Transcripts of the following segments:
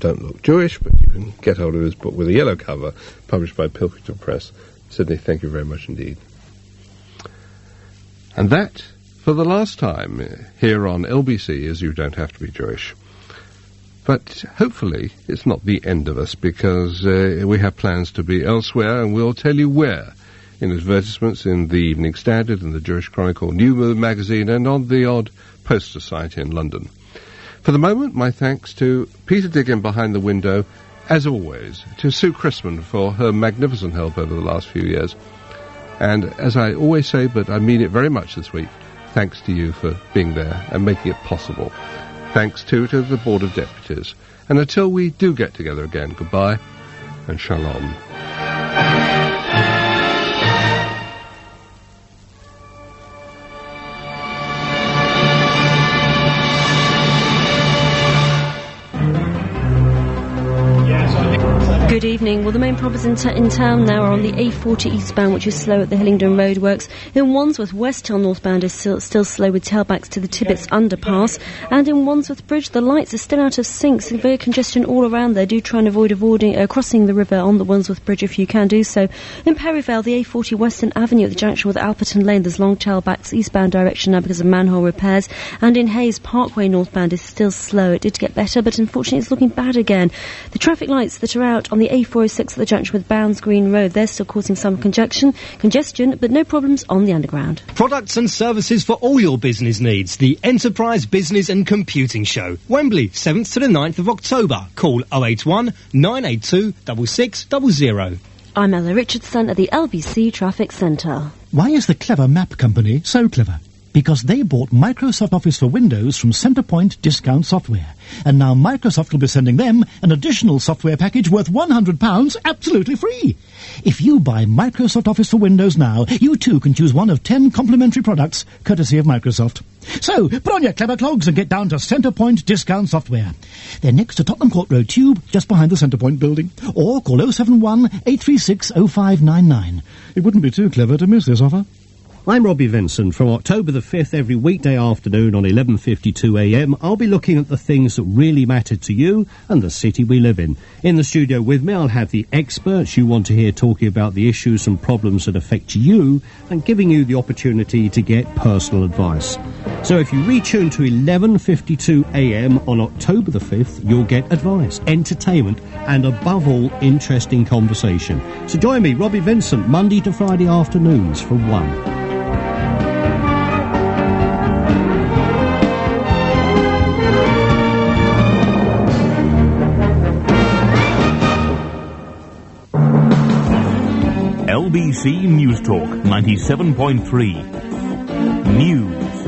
don't look Jewish, but you can get hold of his book with a yellow cover, published by Pilkington Press. Sydney, thank you very much indeed. And that, for the last time, here on LBC, is You Don't Have to Be Jewish. But hopefully it's not the end of us, because we have plans to be elsewhere, and we'll tell you where, in advertisements in the Evening Standard and the Jewish Chronicle, New Moon magazine, and on the odd poster site in London. For the moment, my thanks to Peter Diggin behind the window, as always, to Sue Chrisman for her magnificent help over the last few years. And as I always say, but I mean it very much this week, thanks to you for being there and making it possible. Thanks too to the Board of Deputies. And until we do get together again, goodbye and shalom. Good evening. Well, the main problems in town now are on the A40 eastbound, which is slow at the Hillingdon Roadworks. In Wandsworth, West Hill northbound is still slow with tailbacks to the Tibbets underpass. And in Wandsworth Bridge, the lights are still out of sync. Severe congestion all around there. Do try and avoid crossing the river on the Wandsworth Bridge if you can do so. In Perivale, the A40 Western Avenue at the junction with Alperton Lane, there's long tailbacks eastbound direction now because of manhole repairs. And in Hayes, Parkway northbound is still slow. It did get better, but unfortunately it's looking bad again. The traffic lights that are out on the A406 at the junction with Bounds Green Road, they're still causing some congestion, but no problems on the underground. Products and services for all your business needs. The Enterprise Business and Computing Show. Wembley, 7th to the 9th of October. Call 081 982 6600. I'm Ella Richardson at the LBC Traffic Centre. Why is the Clever Map Company so clever? Because they bought Microsoft Office for Windows from Centrepoint Discount Software. And now Microsoft will be sending them an additional software package worth £100 absolutely free. If you buy Microsoft Office for Windows now, you too can choose one of 10 complimentary products, courtesy of Microsoft. So, put on your clever clogs and get down to Centrepoint Discount Software. They're next to Tottenham Court Road Tube, just behind the Centrepoint building. Or call 071 836 0599. It wouldn't be too clever to miss this offer. I'm Robbie Vincent. From October the 5th, every weekday afternoon on 11:52am, I'll be looking at the things that really matter to you and the city we live in. In the studio with me, I'll have the experts you want to hear talking about the issues and problems that affect you and giving you the opportunity to get personal advice. So if you retune to 11:52am on October the 5th, you'll get advice, entertainment, and above all, interesting conversation. So join me, Robbie Vincent, Monday to Friday afternoons for 1. LBC News Talk 97.3 News.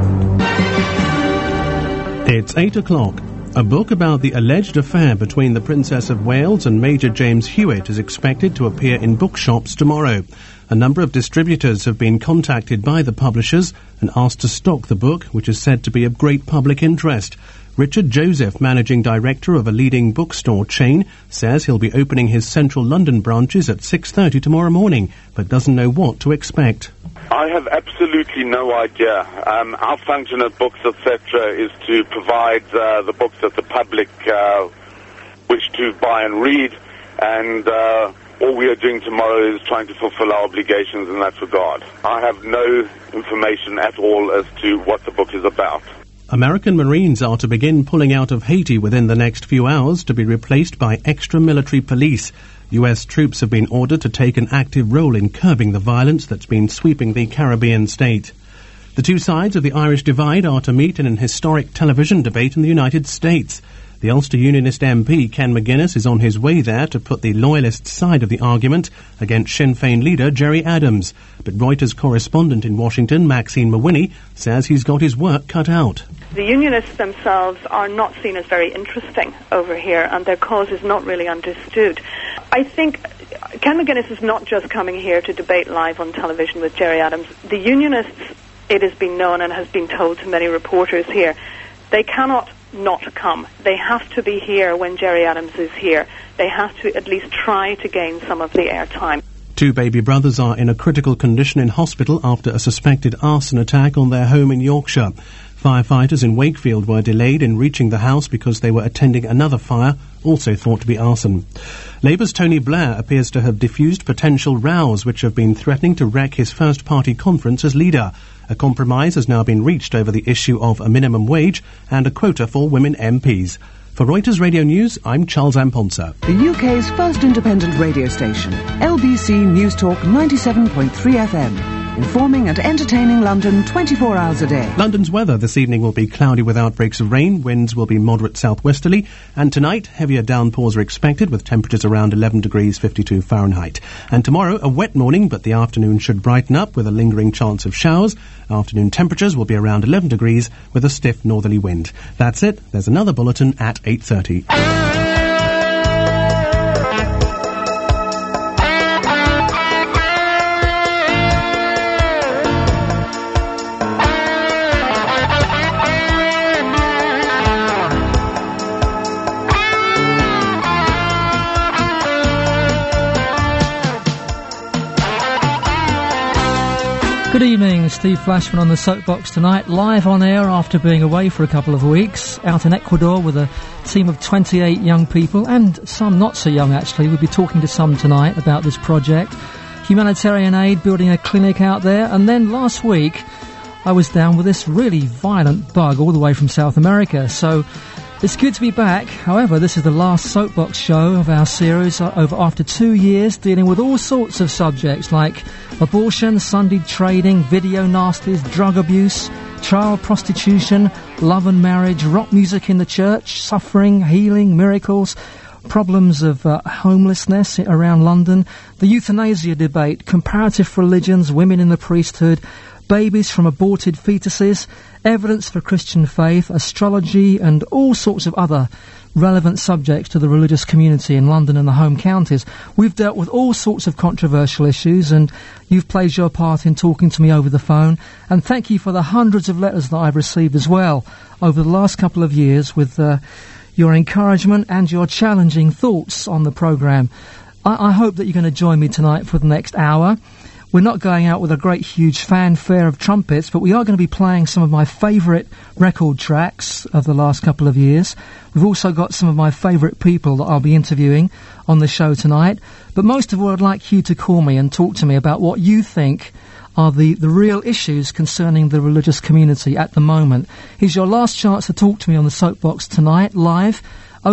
It's 8 o'clock. A book about the alleged affair between the Princess of Wales and Major James Hewitt is expected to appear in bookshops tomorrow. A number of distributors have been contacted by the publishers and asked to stock the book, which is said to be of great public interest. Richard Joseph, managing director of a leading bookstore chain, says he'll be opening his central London branches at 6:30 tomorrow morning, but doesn't know what to expect. I have absolutely no idea. Our function at Books, etc., is to provide the books that the public wish to buy and read, and all we are doing tomorrow is trying to fulfill our obligations in that regard. I have no information at all as to what the book is about. American Marines are to begin pulling out of Haiti within the next few hours to be replaced by extra-military police. US troops have been ordered to take an active role in curbing the violence that's been sweeping the Caribbean state. The two sides of the Irish divide are to meet in an historic television debate in the United States. The Ulster Unionist MP Ken McGuinness is on his way there to put the Loyalist side of the argument against Sinn Féin leader Gerry Adams. But Reuters correspondent in Washington, Maxine Mawhinney, says he's got his work cut out. The Unionists themselves are not seen as very interesting over here, and their cause is not really understood. I think Ken McGuinness is not just coming here to debate live on television with Gerry Adams. The Unionists, it has been known and has been told to many reporters here, they cannot not come. They have to be here when Gerry Adams is here. They have to at least try to gain some of the airtime. Two baby brothers are in a critical condition in hospital after a suspected arson attack on their home in Yorkshire. Firefighters in Wakefield were delayed in reaching the house because they were attending another fire also thought to be arson. Labour's Tony Blair appears to have diffused potential rows which have been threatening to wreck his first party conference as leader. A compromise has now been reached over the issue of a minimum wage and a quota for women MPs. For Reuters Radio News, I'm Charles Amponsa. The UK's first independent radio station, LBC News Talk 97.3 FM. Informing and entertaining London 24 hours a day. London's weather this evening will be cloudy with outbreaks of rain. Winds will be moderate southwesterly. And tonight, heavier downpours are expected with temperatures around 11 degrees 52 Fahrenheit. And tomorrow, a wet morning, but the afternoon should brighten up with a lingering chance of showers. Afternoon temperatures will be around 11 degrees with a stiff northerly wind. That's it. There's another bulletin at 8:30. Good evening, Steve Flashman on the Soapbox tonight, live on air after being away for a couple of weeks, out in Ecuador with a team of 28 young people, and some not so young actually. We'll be talking to some tonight about this project. Humanitarian aid, building a clinic out there, and then last week I was down with this really violent bug all the way from South America, so it's good to be back. However, this is the last Soapbox show of our series after 2 years dealing with all sorts of subjects like abortion, Sunday trading, video nasties, drug abuse, child prostitution, love and marriage, rock music in the church, suffering, healing, miracles, problems of homelessness around London, the euthanasia debate, comparative religions, women in the priesthood, babies from aborted fetuses, evidence for Christian faith, astrology, and all sorts of other relevant subjects to the religious community in London and the home counties. We've dealt with all sorts of controversial issues, and you've played your part in talking to me over the phone. And thank you for the hundreds of letters that I've received as well over the last couple of years with your encouragement and your challenging thoughts on the programme. I hope that you're going to join me tonight for the next hour. We're not going out with a great huge fanfare of trumpets, but we are going to be playing some of my favourite record tracks of the last couple of years. We've also got some of my favourite people that I'll be interviewing on the show tonight. But most of all, I'd like you to call me and talk to me about what you think are the real issues concerning the religious community at the moment. Here's your last chance to talk to me on the Soapbox tonight, live.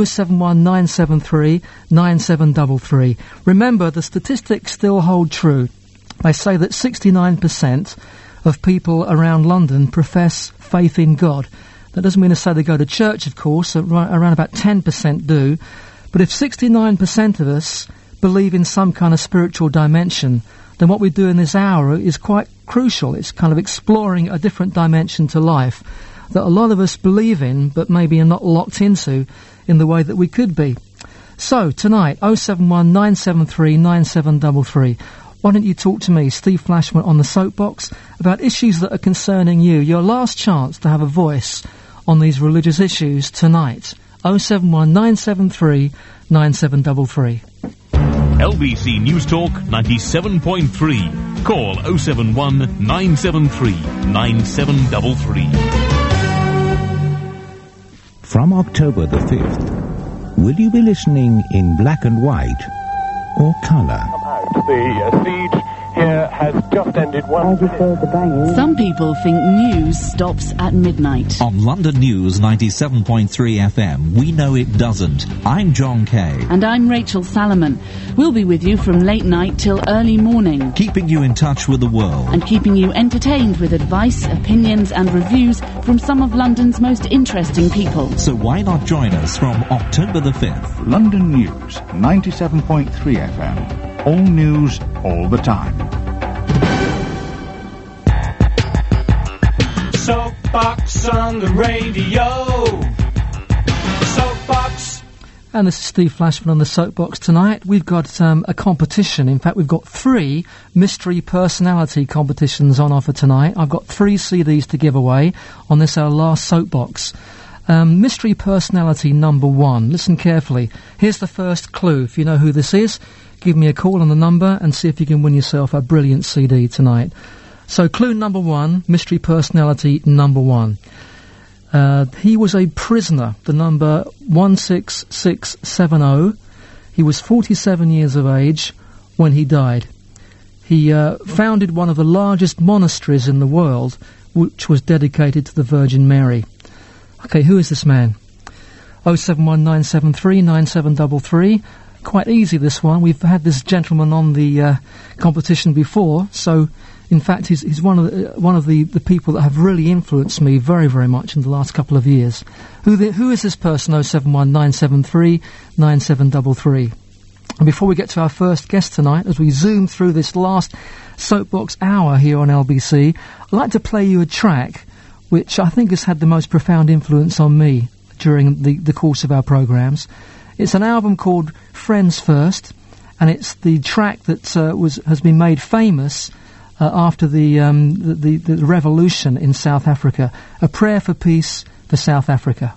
071 973 9733. Remember, the statistics still hold true. They say that 69% of people around London profess faith in God. That doesn't mean to say they go to church, of course. Around about 10% do. But if 69% of us believe in some kind of spiritual dimension, then what we do in this hour is quite crucial. It's kind of exploring a different dimension to life that a lot of us believe in, but maybe are not locked into in the way that we could be. So, tonight, 071 973 9733. Why don't you talk to me, Steve Flashman, on the Soapbox about issues that are concerning you? Your last chance to have a voice on these religious issues tonight. 071 973 9733. LBC News Talk 97.3. Call 071 973 9733. From October the 5th, will you be listening in black and white or colour? The siege here has just ended. Some people think news stops at midnight. On London News 97.3 FM, we know it doesn't. I'm John Kay. And I'm Rachel Salomon. We'll be with you from late night till early morning. Keeping you in touch with the world. And keeping you entertained with advice, opinions and reviews from some of London's most interesting people. So why not join us from October the 5th? London News 97.3 FM. All news, all the time. Soapbox on the radio. Soapbox. And this is Steve Flashman on the Soapbox tonight. We've got a competition. In fact, we've got 3 mystery personality competitions on offer tonight. I've got 3 CDs to give away on this, our last Soapbox. Mystery personality number 1. Listen carefully. Here's the first clue. If you know who this is, give me a call on the number and see if you can win yourself a brilliant CD tonight. So clue number 1, mystery personality number 1. He was a prisoner, the number 16670. He was 47 years of age when he died. He founded one of the largest monasteries in the world, which was dedicated to the Virgin Mary. Okay, who is this man? 071973 9733. Quite easy, this one. We've had this gentleman on the competition before, so in fact he's one of the people that have really influenced me very, very much in the last couple of years. Who is this person? 071973 9733. And before we get to our first guest tonight, as we zoom through this last Soapbox hour here on LBC, I'd like to play you a track which I think has had the most profound influence on me during the course of our programmes. It's an album called Friends First, and it's the track that has been made famous after the revolution in South Africa. A Prayer for Peace for South Africa.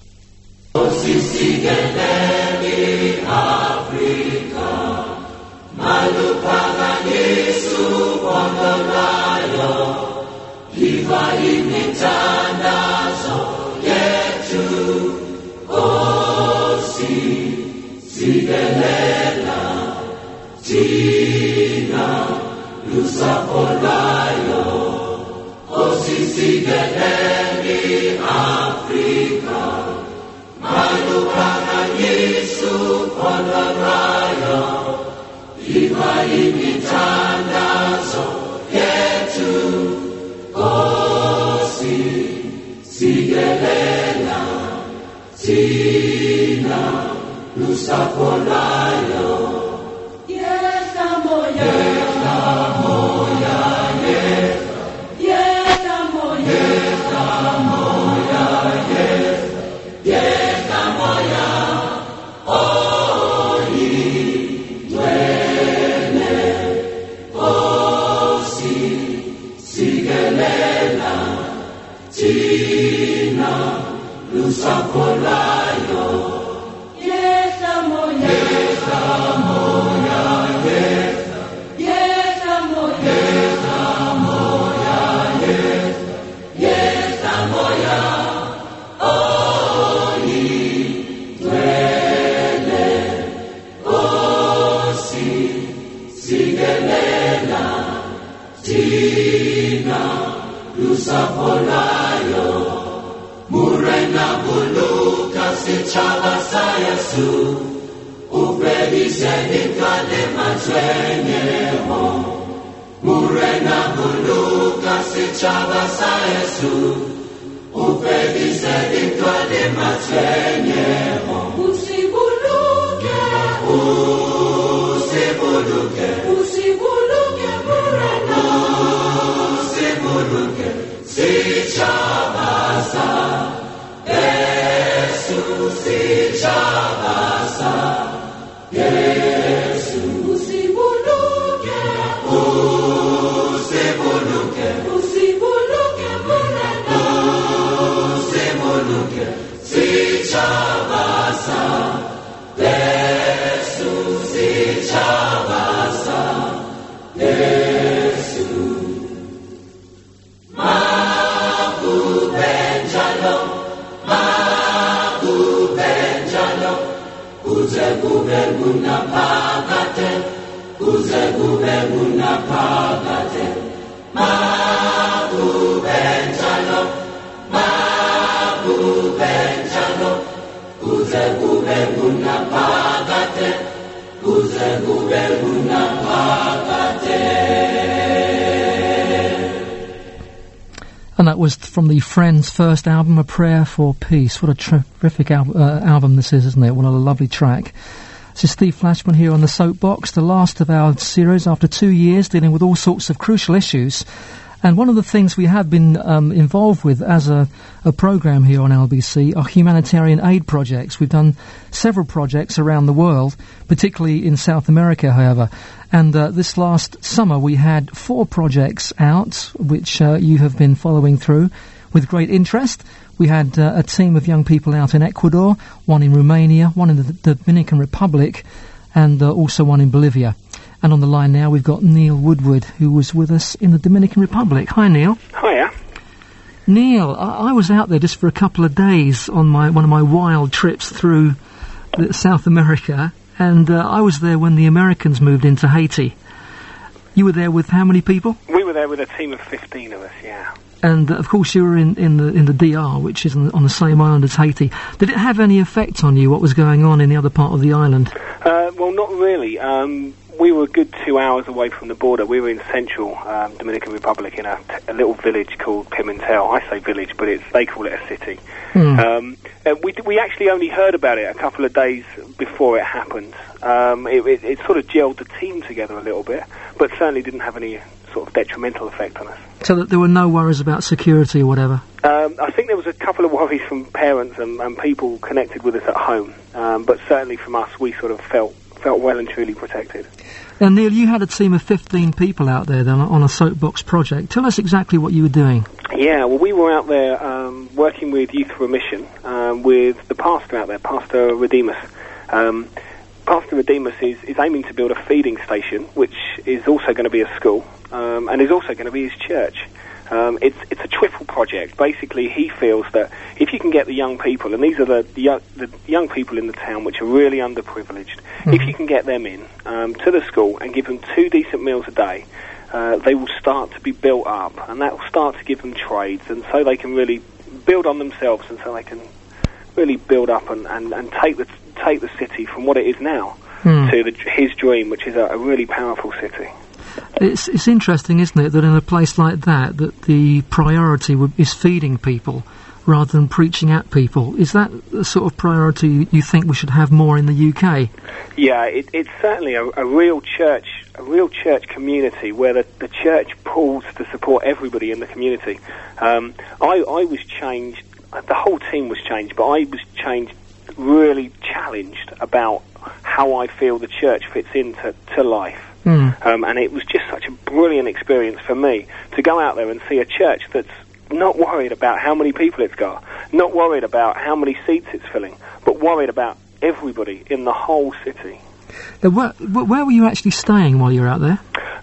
And that was from the Friends' first album, A Prayer for Peace. What a terrific album this is, isn't it? What a lovely track. This is Steve Flashman here on the Soapbox, the last of our series after 2 years dealing with all sorts of crucial issues. And one of the things we have been involved with as a programme here on LBC are humanitarian aid projects. We've done several projects around the world, particularly in South America, however. And this last summer we had 4 projects out, which you have been following through with great interest. We had a team of young people out in Ecuador, one in Romania, one in the Dominican Republic, and also one in Bolivia. And on the line now we've got Neil Woodward, who was with us in the Dominican Republic. Hi, Neil. Hiya. Neil, I was out there just for a couple of days on one of my wild trips through South America, and I was there when the Americans moved into Haiti. You were there with how many people? We were there with a team of 15 of us, yeah. And of course you were in the DR, which is on the same island as Haiti. Did it have any effect on you, what was going on in the other part of the island? Well, not really. We were a good 2 hours away from the border. We were in central Dominican Republic in a little village called Pimentel. I say village, but they call it a city. We actually only heard about it a couple of days before it happened. It sort of gelled the team together a little bit, but certainly didn't have any sort of detrimental effect on us. So that there were no worries about security or whatever? I think there was a couple of worries from parents and people connected with us at home, but certainly from us, we sort of felt well and truly protected. And Neil, you had a team of 15 people out there then on a soapbox project. Tell us exactly what you were doing. Yeah, well, we were out there working with Youth for a Mission with the pastor out there, Pastor Redeemus. Pastor Redeemus is aiming to build a feeding station, which is also going to be a school, and is also going to be his church. It's a triple project. Basically, he feels that if you can get the young people, and these are the young people in the town which are really underprivileged, if you can get them in to the school and give them 2 decent meals a day, they will start to be built up, and that will start to give them trades, and so they can really build on themselves, and so they can really build up and take the city from what it is now to his dream, which is a really powerful city. It's interesting, isn't it, that in a place like that the priority is feeding people rather than preaching at people. Is that the sort of priority you think we should have more in the UK? Yeah, it's certainly a real church community where the church pulls to support everybody in the community. I was changed, the whole team was changed, but I was changed, really challenged about how I feel the church fits into life. And it was just such a brilliant experience for me to go out there and see a church that's not worried about how many people it's got, not worried about how many seats it's filling, but worried about everybody in the whole city. Where were you actually staying while you were out there?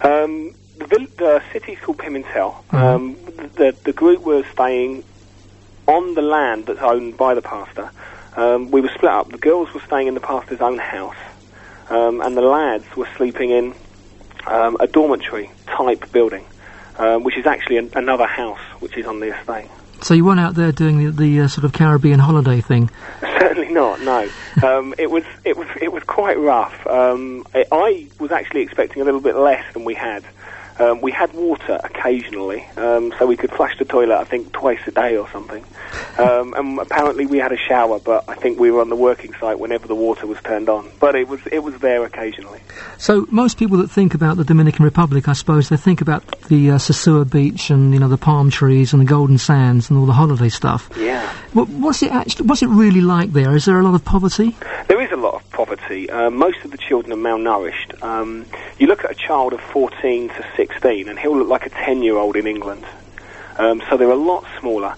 The city's called Pimentel. The group was staying on the land that's owned by the pastor. We were split up. The girls were staying in the pastor's own house, and the lads were sleeping in a dormitory-type building, which is actually another house which is on the estate. So you weren't out there doing the sort of Caribbean holiday thing? Certainly not, no. It was quite rough. I was actually expecting a little bit less than we had. We had water occasionally, so we could flush the toilet, I think, twice a day or something. And apparently we had a shower, but I think we were on the working site whenever the water was turned on. But it was there occasionally. So most people that think about the Dominican Republic, I suppose, they think about the Sosua Beach and, the palm trees and the golden sands and all the holiday stuff. Yeah. What's it really like there? Is there a lot of poverty? There is a lot of poverty. Most of the children are malnourished. You look at a child of 14 to 16, and he'll look like a 10-year-old in England. So they're a lot smaller.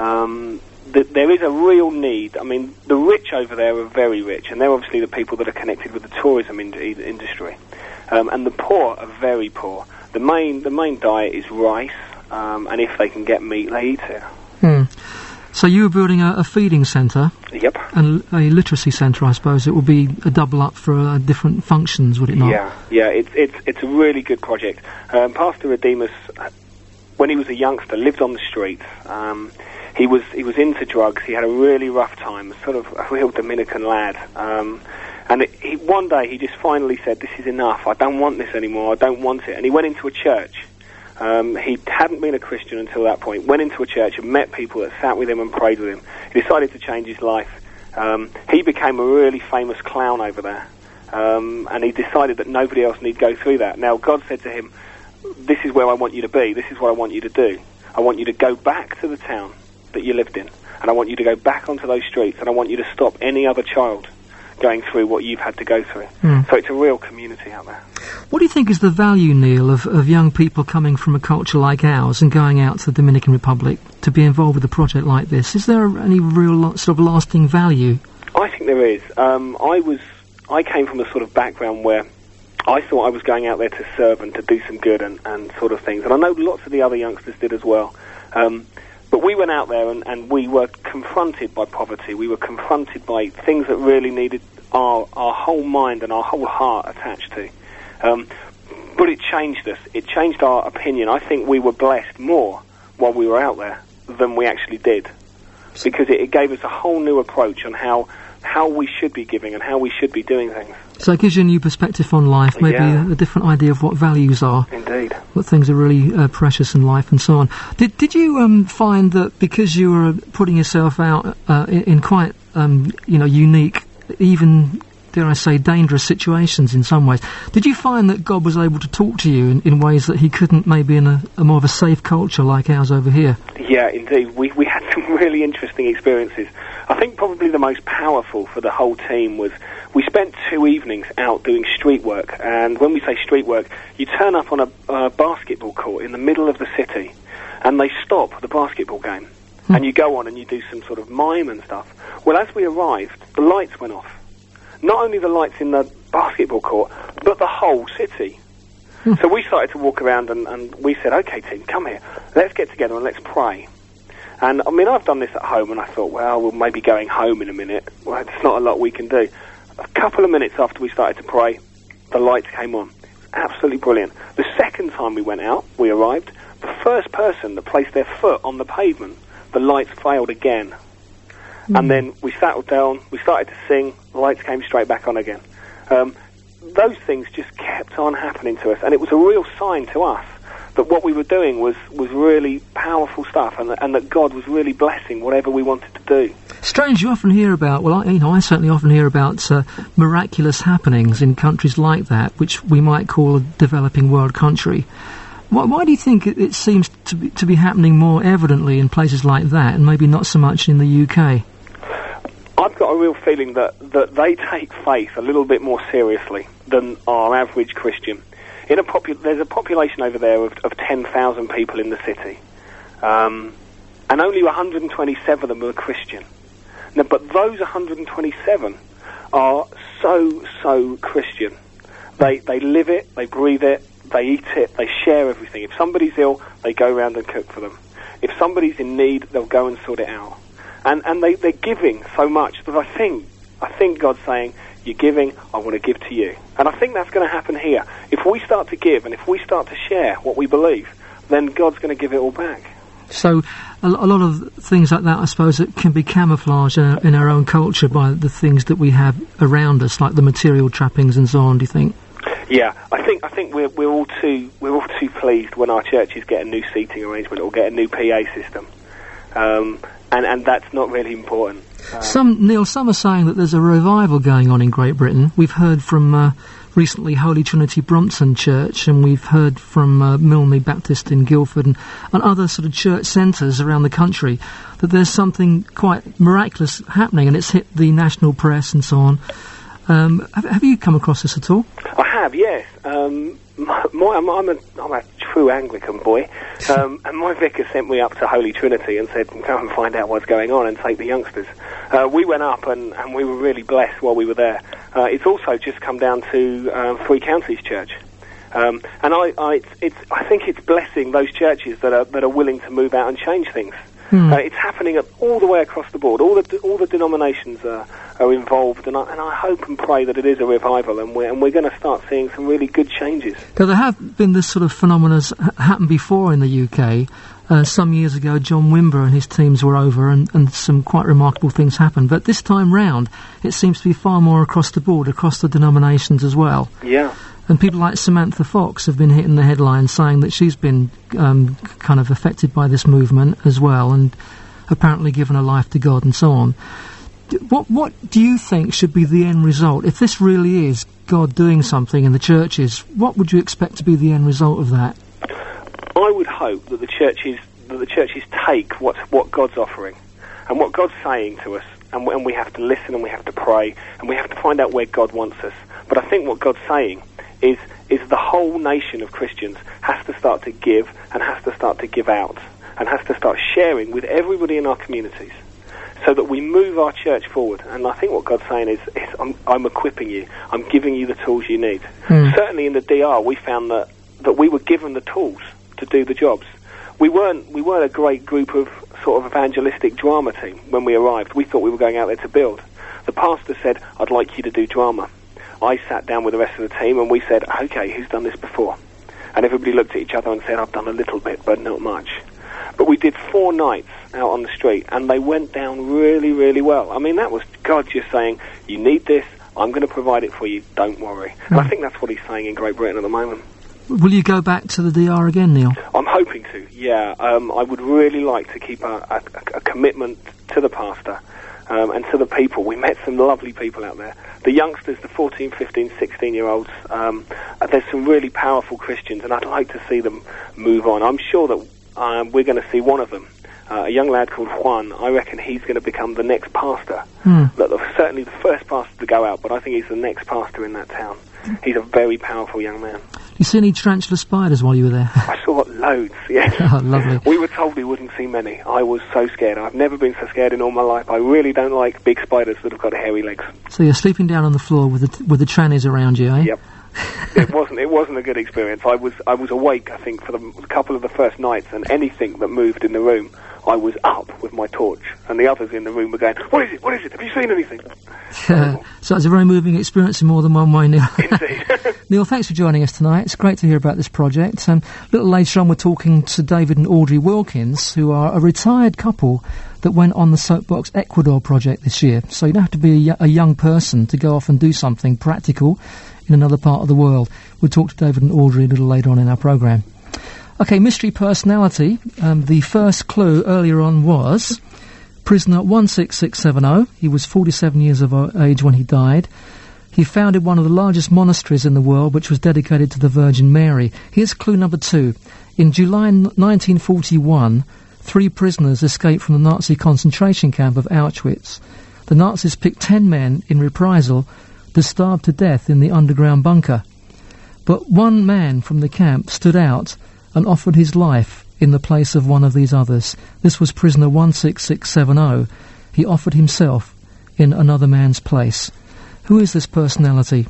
There is a real need. I mean, the rich over there are very rich, and they're obviously the people that are connected with the tourism industry. And the poor are very poor. The main diet is rice, and if they can get meat, they eat it. So you were building a feeding centre? Yep. And a literacy centre, I suppose. It would be a double up for different functions, would it not? Yeah. It's a really good project. Pastor Redeemus, when he was a youngster, lived on the streets. He was into drugs. He had a really rough time, sort of a real Dominican lad. And one day he just finally said, "This is enough. I don't want this anymore. I don't want it." And he went into a church. He hadn't been a Christian until that point. Went into a church and met people that sat with him and prayed with him. He decided to change his life. He became a really famous clown over there. And he decided that nobody else need go through that. Now, God said to him, "This is where I want you to be. This is what I want you to do. I want you to go back to the town that you lived in. And I want you to go back onto those streets. And I want you to stop any other child going through what you've had to go through." So it's a real community out there. What do you think is the value, Neil, of young people coming from a culture like ours and going out to the Dominican Republic to be involved with a project like this? Is there any real sort of lasting value? I think there is. I came from a sort of background where I thought I was going out there to serve and to do some good and sort of things. And I know lots of the other youngsters did as well. But we went out there and we were confronted by poverty. We were confronted by things that really needed our whole mind and our whole heart attached to. But it changed us. It changed our opinion. I think we were blessed more while we were out there than we actually did, because it gave us a whole new approach on how we should be giving and how we should be doing things. So it gives you a new perspective on life, maybe a different idea of what values are. Indeed. What things are really precious in life and so on. Did you find that because you were putting yourself out in quite unique, even, dare I say, dangerous situations in some ways, did you find that God was able to talk to you in ways that he couldn't maybe in a more of a safe culture like ours over here? Yeah, indeed. We had some really interesting experiences. I think probably the most powerful for the whole team was we spent 2 evenings out doing street work. And when we say street work, you turn up on a basketball court in the middle of the city and they stop the basketball game. And you go on and you do some sort of mime and stuff. Well, as we arrived, the lights went off. Not only the lights in the basketball court, but the whole city. So we started to walk around and we said, okay, team, come here. Let's get together and let's pray. And, I mean, I've done this at home, and I thought, well, we'll maybe going home in a minute. Well, there's not a lot we can do. A couple of minutes after we started to pray, the lights came on. It was absolutely brilliant. The second time we went out, we arrived, the first person that placed their foot on the pavement, the lights failed again. And then we settled down, we started to sing, the lights came straight back on again. Those things just kept on happening to us, and it was a real sign to us that what we were doing was really powerful stuff, and that God was really blessing whatever we wanted to do. Strange, you often hear about, well, I certainly often hear about miraculous happenings in countries like that, which we might call a developing world country. Why do you think it seems to be happening more evidently in places like that, and maybe not so much in the UK? I've got a real feeling that they take faith a little bit more seriously than our average Christian. There's a population over there of 10,000 people in the city, and only 127 of them are Christian. Now, but those 127 are so Christian. They live it, they breathe it, they eat it, they share everything. If somebody's ill, they go around and cook for them. If somebody's in need, they'll go and sort it out. And they're giving so much that I think God's saying, you're giving, I want to give to you. And I think that's going to happen here. If we start to give and if we start to share what we believe, then God's going to give it all back. So a lot of things like that, I suppose, it can be camouflaged in our own culture by the things that we have around us, like the material trappings and so on, do you think? Yeah, I think we're all too pleased when our churches get a new seating arrangement or get a new PA system. And that's not really important. Some are saying that there's a revival going on in Great Britain. We've heard from recently Holy Trinity Brompton Church, and we've heard from Milne Baptist in Guildford and other sort of church centres around the country that there's something quite miraculous happening, and it's hit the national press and so on. Have you come across this at all? I have, yes. I'm a true Anglican boy, and my vicar sent me up to Holy Trinity and said, go and find out what's going on and take the youngsters. We went up and we were really blessed while we were there. It's also just come down to Three Counties Church. And I think it's blessing those churches that are willing to move out and change things. It's happening all the way across the board. All the denominations are involved, and I hope and pray that it is a revival, and we're going to start seeing some really good changes. Now, there have been this sort of phenomena happened before in the UK. Some years ago, John Wimber and his teams were over, and some quite remarkable things happened. But this time round, it seems to be far more across the board, across the denominations as well. Yeah. And people like Samantha Fox have been hitting the headlines saying that she's been kind of affected by this movement as well, and apparently given her life to God and so on. What do you think should be the end result? If this really is God doing something in the churches, what would you expect to be the end result of that? I would hope that the churches take what God's offering and what God's saying to us, and we have to listen and we have to pray and we have to find out where God wants us. But I think what God's saying is the whole nation of Christians has to start to give and has to start to give out and has to start sharing with everybody in our communities so that we move our church forward. And I think what God's saying is I'm equipping you. I'm giving you the tools you need. Certainly in the DR, we found that we were given the tools to do the jobs. We weren't a great group of sort of evangelistic drama team when we arrived. We thought we were going out there to build. The pastor said, "I'd like you to do drama." I sat down with the rest of the team and we said, "Okay, who's done this before?" And everybody looked at each other and said, "I've done a little bit, but not much." But we did 4 nights out on the street, and they went down really, really well. I mean, that was God just saying, "You need this, I'm going to provide it for you, don't worry." And I think that's what he's saying in Great Britain at the moment. Will you go back to the DR again, Neil? I'm hoping to, yeah. I would really like to keep a commitment to the pastor and to the people. We met some lovely people out there. The youngsters, the 14, 15, 16-year-olds, there's some really powerful Christians, and I'd like to see them move on. I'm sure that we're going to see one of them, a young lad called Juan. I reckon he's going to become the next pastor. Certainly the first pastor to go out, but I think he's the next pastor in that town. He's a very powerful young man. You see any tarantula spiders while you were there? I saw loads, yeah. Oh, lovely. We were told we wouldn't see many. I was so scared. I've never been so scared in all my life. I really don't like big spiders that have got hairy legs. So you're sleeping down on the floor with the trannies around you, eh? Yep. It wasn't a good experience. I was awake, I think, for a couple of the first nights, and anything that moved in the room, I was up with my torch, and the others in the room were going, "What is it? What is it? Have you seen anything?" So it's a very moving experience in more than one way, Neil. Indeed. Neil, thanks for joining us tonight. It's great to hear about this project. A little later on, we're talking to David and Audrey Wilkins, who are a retired couple that went on the Soapbox Ecuador project this year. So you don't have to be a young person to go off and do something practical in another part of the world. We'll talk to David and Audrey a little later on in our programme. OK, mystery personality. The first clue earlier on was prisoner 16670. He was 47 years of age when he died. He founded one of the largest monasteries in the world, which was dedicated to the Virgin Mary. Here's clue number 2. In July 1941, 3 prisoners escaped from the Nazi concentration camp of Auschwitz. The Nazis picked 10 men in reprisal to starve to death in the underground bunker. But one man from the camp stood out and offered his life in the place of one of these others. This was prisoner 16670. He offered himself in another man's place. Who is this personality?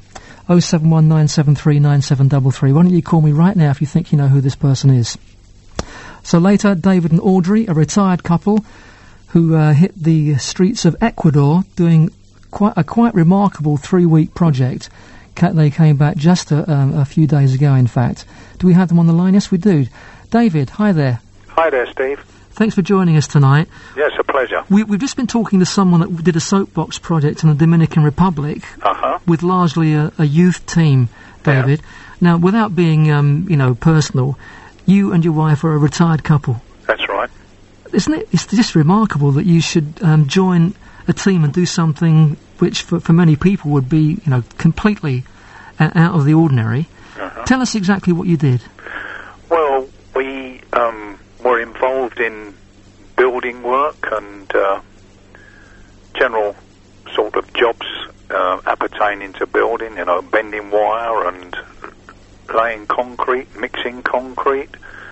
07197397733. Why don't you call me right now if you think you know who this person is? So later, David and Audrey, a retired couple who hit the streets of Ecuador doing a quite remarkable 3-week project. They came back just a few days ago, in fact. Do we have them on the line? Yes, we do. David, hi there. Hi there, Steve. Thanks for joining us tonight. Yes, a pleasure. We've just been talking to someone that did a soapbox project in the Dominican Republic with largely a youth team, David. Yeah. Now, without being, personal, you and your wife are a retired couple. That's right. Isn't it? It's just remarkable that you should join a team and do something which for many people would be, completely out of the ordinary. Tell us exactly what you did. Well, we were involved in building work and general sort of jobs appertaining to building, bending wire and laying concrete, mixing concrete.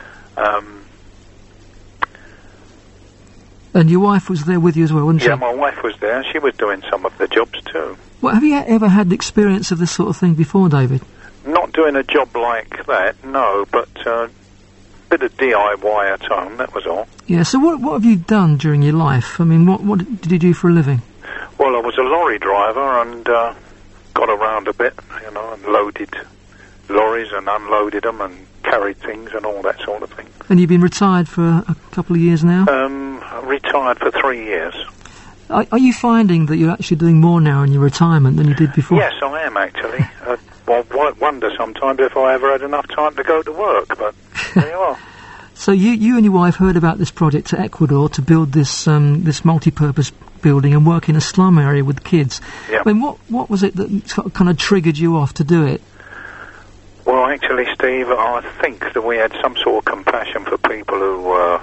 And your wife was there with you as well, wasn't she? Yeah, my wife was there. She was doing some of the jobs too. Well, have you ever had experience of this sort of thing before, David? Not doing a job like that, no, but a bit of DIY at home, that was all. Yeah, so what have you done during your life? I mean, what did you do for a living? Well, I was a lorry driver and got around a bit, and loaded lorries and unloaded them and carried things and all that sort of thing. And you've been retired for a couple of years now? Retired for 3 years. Are you finding that you're actually doing more now in your retirement than you did before? Yes, I am actually. I wonder sometimes if I ever had enough time to go to work, but there you are. So you and your wife heard about this project to Ecuador to build this multi-purpose building and work in a slum area with kids. Yep. I mean, what was it that kind of triggered you off to do it? Well, actually, Steve, I think that we had some sort of compassion for people who were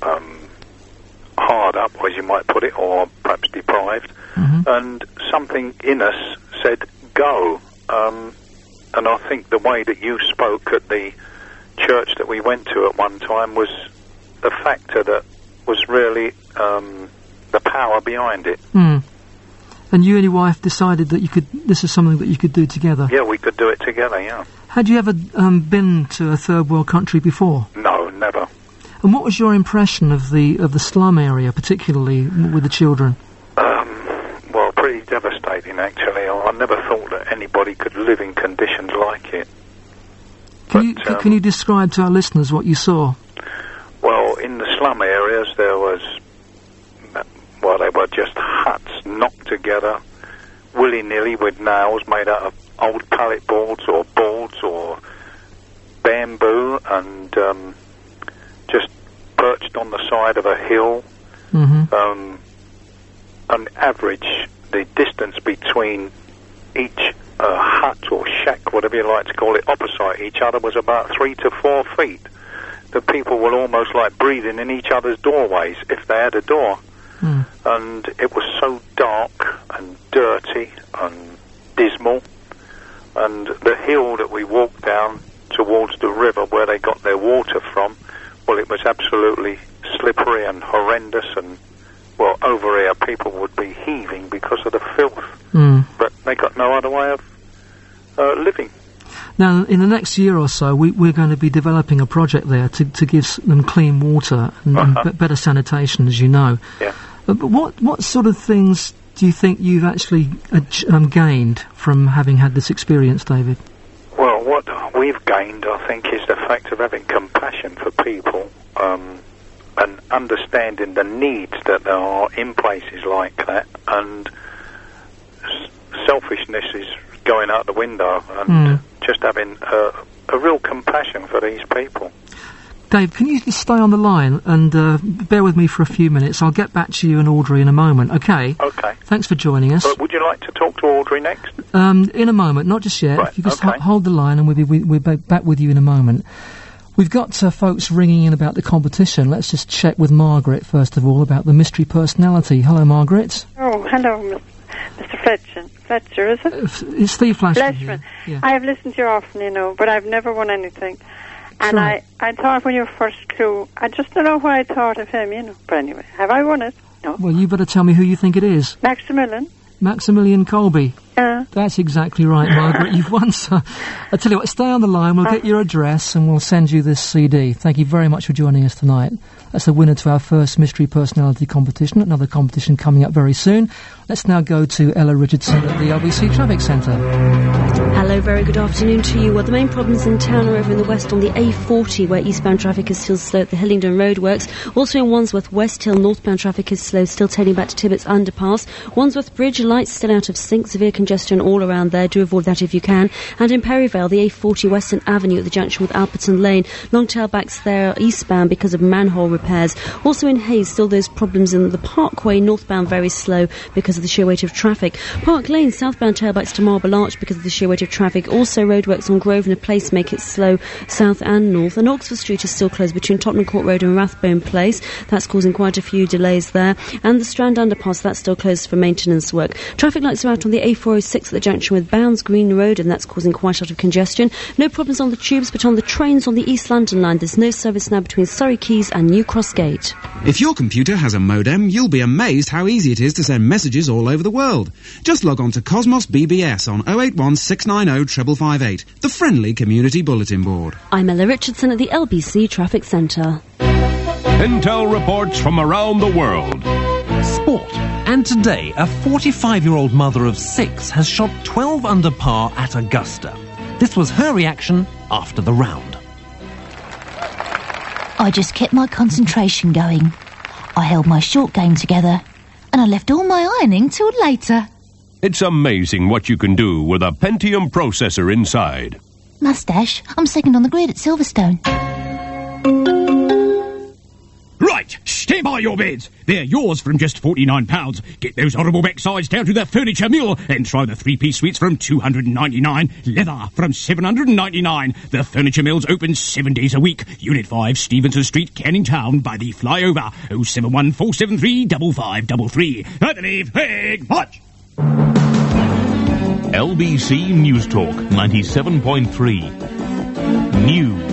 hard up, as you might put it, or perhaps deprived, and something in us said, go. And I think the way that you spoke at the church that we went to at one time was the factor that was really the power behind it. Mm. And you and your wife decided that this is something that you could do together? Yeah, we could do it together, yeah. Had you ever been to a third world country before? No, never. And what was your impression of the slum area, particularly with the children? Well, pretty devastating, actually. I never thought that anybody could live in conditions like it. Can you describe to our listeners what you saw? Well, in the slum areas, there was, they were just huts knocked together, willy-nilly, with nails made out of old pallet boards or bamboo, and just perched on the side of a hill. On average, the distance between each hut or shack, whatever you like to call it, opposite each other was about 3 to 4 feet. The people were almost like breathing in each other's doorways, if they had a door. And it was so dark and dirty and dismal. And the hill that we walked down towards the river where they got their water from, well, it was absolutely slippery and horrendous, and, well, over here people would be heaving because of the filth. But they got no other way of living. Now, in the next year or so, we're going to be developing a project there to give them clean water and better sanitation, as you know. Yeah. But what sort of things do you think you've actually gained from having had this experience, David? Well, what we've gained, I think, is the fact of having compassion for people and understanding the needs that there are in places like that, and selfishness is going out the window, and just having a real compassion for these people. Dave, can you just stay on the line and bear with me for a few minutes? I'll get back to you and Audrey in a moment, okay? Okay. Thanks for joining us. But would you like to talk to Audrey next? In a moment, not just yet. Right, if you just hold the line, and we'll be back with you in a moment. We've got folks ringing in about the competition. Let's just check with Margaret, first of all, about the mystery personality. Hello, Margaret. Oh, hello, Mr. Fletcher. Fletcher, is it? It's Steve Flashman. Flashman. Yeah. I have listened to you often, but I've never won anything. And right. I thought when your first clue, I just don't know why I thought of him, But anyway, have I won it? No. Well, you better tell me who you think it is. Maximilian Colby. Yeah. That's exactly right, Margaret. You've won, so... I tell you what, stay on the line, we'll get your address and we'll send you this CD. Thank you very much for joining us tonight. That's the winner to our first Mystery Personality competition, another competition coming up very soon. Let's now go to Ella Richardson at the LBC Traffic Centre. Hello, very good afternoon to you. Well, the main problems in town are over in the west on the A40, where eastbound traffic is still slow at the Hillingdon Roadworks. Also in Wandsworth, West Hill, northbound traffic is slow, still tailing back to Tibbets Underpass. Wandsworth Bridge, lights still out of sync, severe congestion all around there. Do avoid that if you can. And in Perryvale, the A40 Western Avenue at the junction with Alperton Lane. Long tailbacks there are eastbound because of manhole repairs. Also in Hayes, still those problems in the Parkway, northbound very slow because of the sheer weight of traffic. Park Lane, southbound tailbacks to Marble Arch because of the sheer weight of traffic. Also roadworks on Grosvenor Place make it slow south and north. And Oxford Street is still closed between Tottenham Court Road and Rathbone Place. That's causing quite a few delays there. And the Strand Underpass, that's still closed for maintenance work. Traffic lights are out on the A406 at the junction with Bounds Green Road, and that's causing quite a lot of congestion. No problems on the tubes, but on the trains on the East London line, there's no service now between Surrey Quays and New Cross Gate. If your computer has a modem, you'll be amazed how easy it is to send messages all over the world. Just log on to Cosmos BBS on 081 690 558, the friendly community bulletin board. I'm Ella Richardson at the LBC Traffic Centre. Intel reports from around the world. Sport. And today, a 45-year-old mother of 6 has shot 12 under par at Augusta. This was her reaction after the round. I just kept my concentration going. I held my short game together, and I left all my ironing till later. It's amazing what you can do with a Pentium processor inside. Mustache, I'm second on the grid at Silverstone. Right, stand by your beds. They're yours from just £49. Get those horrible backsides down to the Furniture Mill and try the three-piece suites from $299. Leather from $799. The Furniture Mill's open 7 days a week. Unit 5, Stevenson Street, Canning Town, by the flyover. 071 473 5533. I believe, hey, watch! LBC News Talk 97.3. News.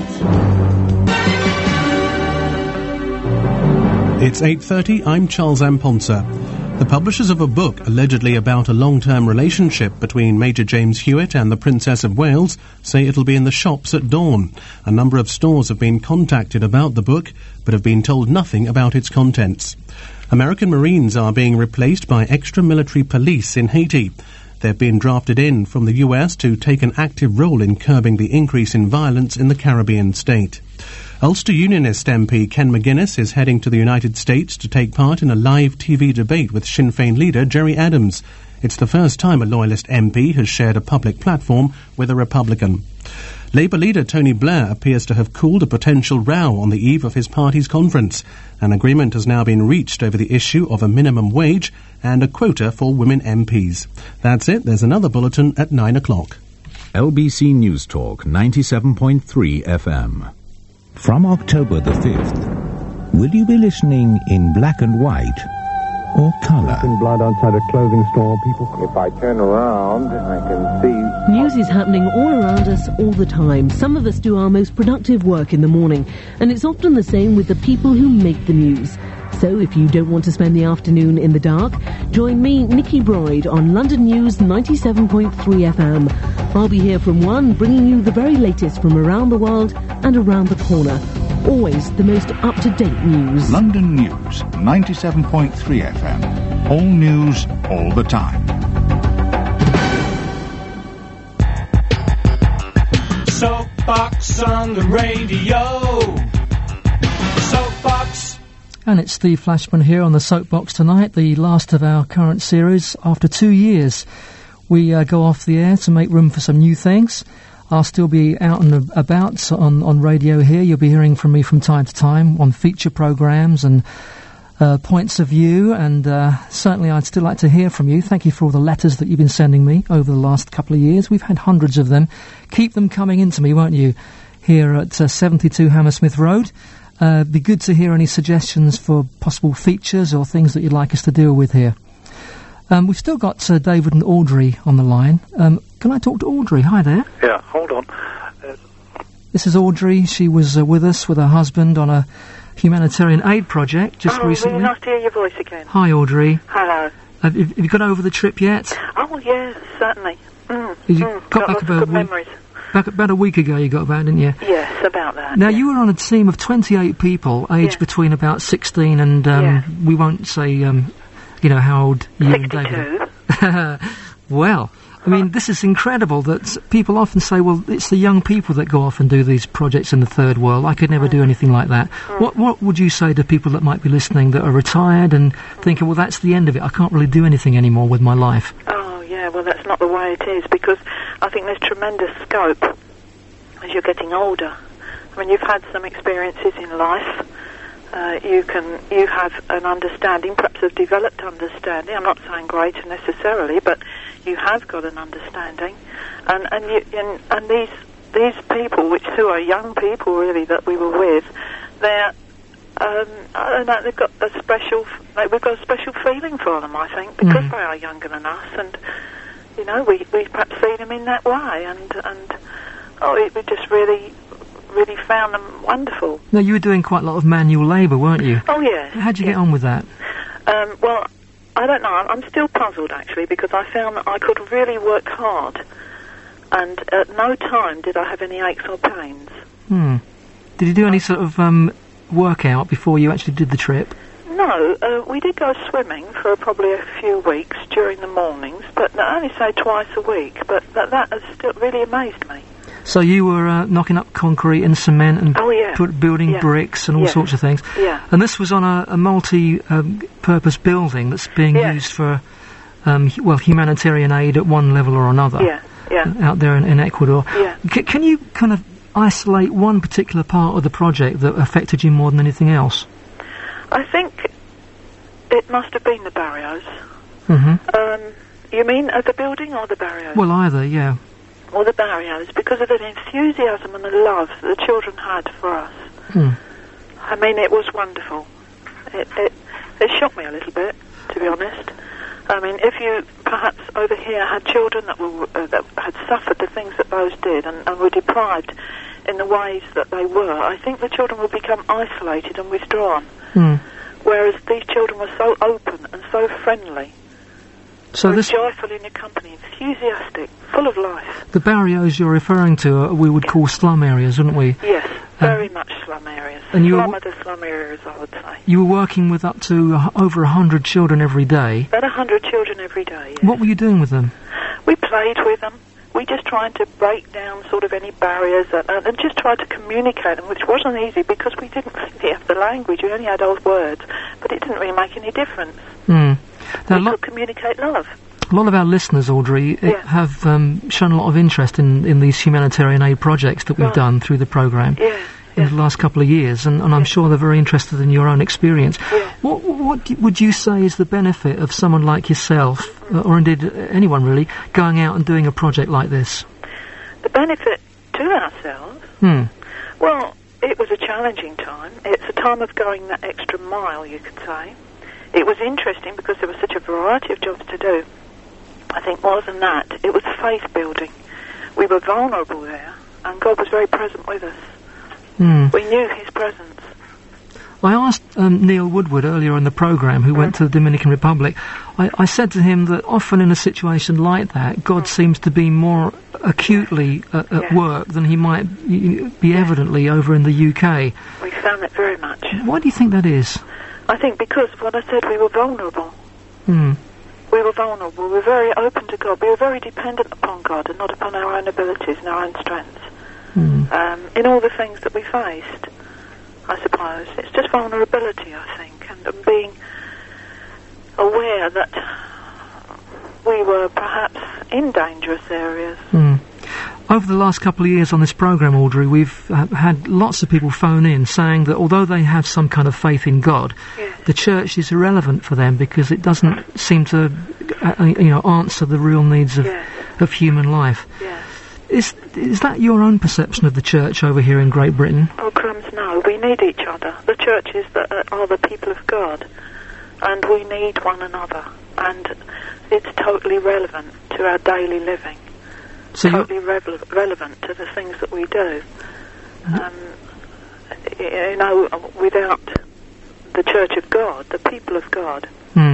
It's 8:30, I'm Charles Amponsa. The publishers of a book allegedly about a long-term relationship between Major James Hewitt and the Princess of Wales say it'll be in the shops at dawn. A number of stores have been contacted about the book, but have been told nothing about its contents. American Marines are being replaced by extra-military police in Haiti. They've been drafted in from the US to take an active role in curbing the increase in violence in the Caribbean state. Ulster Unionist MP Ken McGuinness is heading to the United States to take part in a live TV debate with Sinn Féin leader Gerry Adams. It's the first time a Loyalist MP has shared a public platform with a Republican. Labour leader Tony Blair appears to have cooled a potential row on the eve of his party's conference. An agreement has now been reached over the issue of a minimum wage and a quota for women MPs. That's it. There's another bulletin at 9 o'clock. LBC News Talk 97.3 FM. From October the 5th, will you be listening in black and white or colour? Blood outside a clothing store, people. If I turn around, I can see. News is happening all around us all the time. Some of us do our most productive work in the morning, and it's often the same with the people who make the news. So if you don't want to spend the afternoon in the dark, join me, Nikki Broyd, on London News 97.3 FM. I'll be here from 1, bringing you the very latest from around the world and around the corner. Always the most up-to-date news. London News 97.3 FM. All news, all the time. Soapbox on the radio. Soapbox. And it's Steve Flashman here on the Soapbox tonight, the last of our current series. After 2 years, we go off the air to make room for some new things. I'll still be out and about on radio here. You'll be hearing from me from time to time on feature programmes and points of view, and certainly I'd still like to hear from you. Thank you for all the letters that you've been sending me over the last couple of years. We've had hundreds of them. Keep them coming in to me, won't you, here at 72 Hammersmith Road. Be good to hear any suggestions for possible features or things that you'd like us to deal with here. We've still got David and Audrey on the line. Can I talk to Audrey? Hi there. Yeah, hold on. This is Audrey. She was with us with her husband on a humanitarian aid project just recently. Really nice to hear your voice again. Hi, Audrey. Hello. Have you got over the trip yet? Oh, yes, certainly. Got back good memories. About a week ago you got back, didn't you? Yes, about that. Now, you were on a team of 28 people, aged between about 16 and, we won't say, how old you 62. and David are. Well, I mean, this is incredible that people often say, well, it's the young people that go off and do these projects in the third world. I could never do anything like that. What would you say to people that might be listening that are retired and thinking, well, that's the end of it, I can't really do anything anymore with my life? Oh, yeah, well, that's not the way it is, because I think there's tremendous scope as you're getting older. I mean, you've had some experiences in life. You have an understanding, perhaps a developed understanding. I'm not saying greater necessarily, but you have got an understanding, and these people, who are young people really that we were with, they're I don't know, they've got a special feeling for them, I think, because they are younger than us, and we perhaps see them in that way, and we just really found them wonderful. Now, you were doing quite a lot of manual labour, weren't you? Oh, yes. How'd you get on with that? Well, I don't know. I'm still puzzled, actually, because I found that I could really work hard, and at no time did I have any aches or pains. Did you do any sort of workout before you actually did the trip? No, we did go swimming for probably a few weeks during the mornings, but I only say twice a week, but that has still really amazed me. So you were knocking up concrete and cement and building bricks and all sorts of things. Yeah. And this was on a multi-purpose building that's being used for, humanitarian aid at one level or another. Out there in Ecuador. Yeah. Can you kind of isolate one particular part of the project that affected you more than anything else? I think it must have been the barrios. You mean the building or the barrios? Well, either, yeah. Or the barrios, because of the enthusiasm and the love that the children had for us. I mean, it was wonderful. It shocked me a little bit, to be honest. I mean, if you perhaps over here had children that had suffered the things that those did and were deprived in the ways that they were, I think the children would become isolated and withdrawn. Whereas these children were so open and so friendly. So Very this, joyful in your company, enthusiastic, full of life. the barrios you're referring to, we would call slum areas, wouldn't we? Yes, very much slum areas. and you Slum were- of the slum areas, I would say. You were working with up to over 100 children every day. About 100 children every day, yes. What were you doing with them? We played with them. We just tried to break down sort of any barriers and just tried to communicate them, which wasn't easy because we didn't really have the language. We only had old words, but it didn't really make any difference. Hmm. Now, We could communicate love. a lot of our listeners, Audrey, have shown a lot of interest in these humanitarian aid projects that we've Right. done through the programme in the last couple of years, and I'm sure they're very interested in your own experience. What would you say is the benefit of someone like yourself, or indeed anyone really, going out and doing a project like this? The benefit to ourselves, well, it was a challenging time. It's a time of going that extra mile, you could say. It was interesting because there was such a variety of jobs to do. I think more than that, it was faith building. We were vulnerable there, and God was very present with us. We knew His presence. I asked Neil Woodward earlier in the programme, who went to the Dominican Republic, I said to him that often in a situation like that, God seems to be more acutely at work than he might be evidently over in the UK. We found that very much. Why do you think that is? I think because of what I said, we were vulnerable. We were vulnerable. We were very open to God. We were very dependent upon God and not upon our own abilities and our own strengths. In all the things that we faced, I suppose. It's just vulnerability, I think, and being aware that we were perhaps in dangerous areas. Over the last couple of years on this programme, Audrey, we've had lots of people phone in saying that although they have some kind of faith in God, the church is irrelevant for them because it doesn't seem to, answer the real needs of human life. Is that your own perception of the church over here in Great Britain? Oh, crumbs, no. We need each other. The churches that are the people of God, and we need one another, and it's totally relevant to our daily living. So totally relevant to the things that we do. Without the Church of God, the people of God,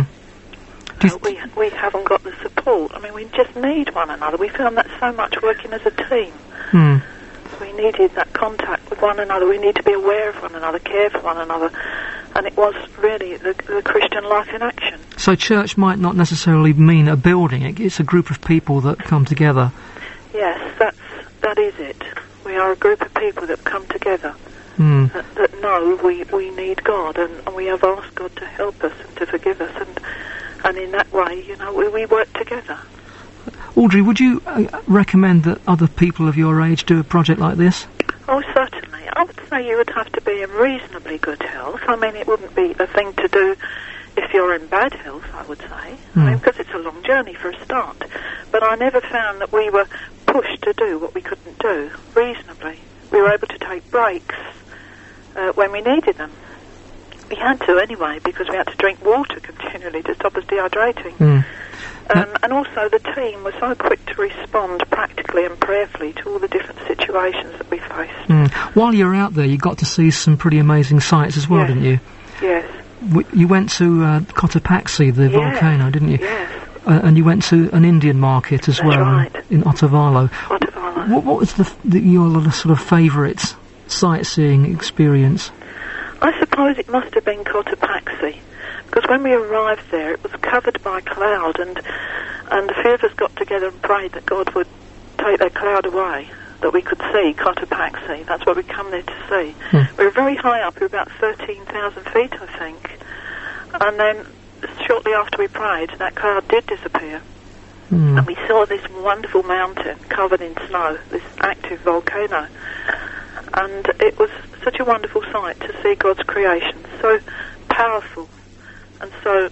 we haven't got the support. I mean, we just need one another. We found that so much working as a team. We needed that contact with one another. We need to be aware of one another, care for one another. And it was really the Christian life in action. So church might not necessarily mean a building. It's a group of people that come together. Yes, that is it. We are a group of people that come together, that know we need God, and we have asked God to help us and to forgive us, and in that way, we work together. Audrey, would you recommend that other people of your age do a project like this? Oh, certainly. I would say you would have to be in reasonably good health. I mean, it wouldn't be a thing to do if you're in bad health, I would say, because it's a long journey for a start. But I never found that we were pushed to do what we couldn't do reasonably. We were able to take breaks when we needed them. We had to anyway, because we had to drink water continually to stop us dehydrating. And also the team was so quick to respond practically and prayerfully to all the different situations that we faced. While you were out there, you got to see some pretty amazing sights as well, didn't you? Yes. You went to Cotopaxi, the volcano, didn't you? Yes. And you went to an Indian market as well in Otavalo. What was your sort of favourite sightseeing experience? I suppose it must have been Cotopaxi, because when we arrived there, it was covered by cloud, and a few of us got together and prayed that God would take that cloud away, that we could see Cotopaxi. That's what we come there to see. We were very high up. We were about 13,000 feet, I think. And then, shortly after we prayed, that cloud did disappear. And we saw this wonderful mountain covered in snow, this active volcano. And it was such a wonderful sight to see God's creation, so powerful and so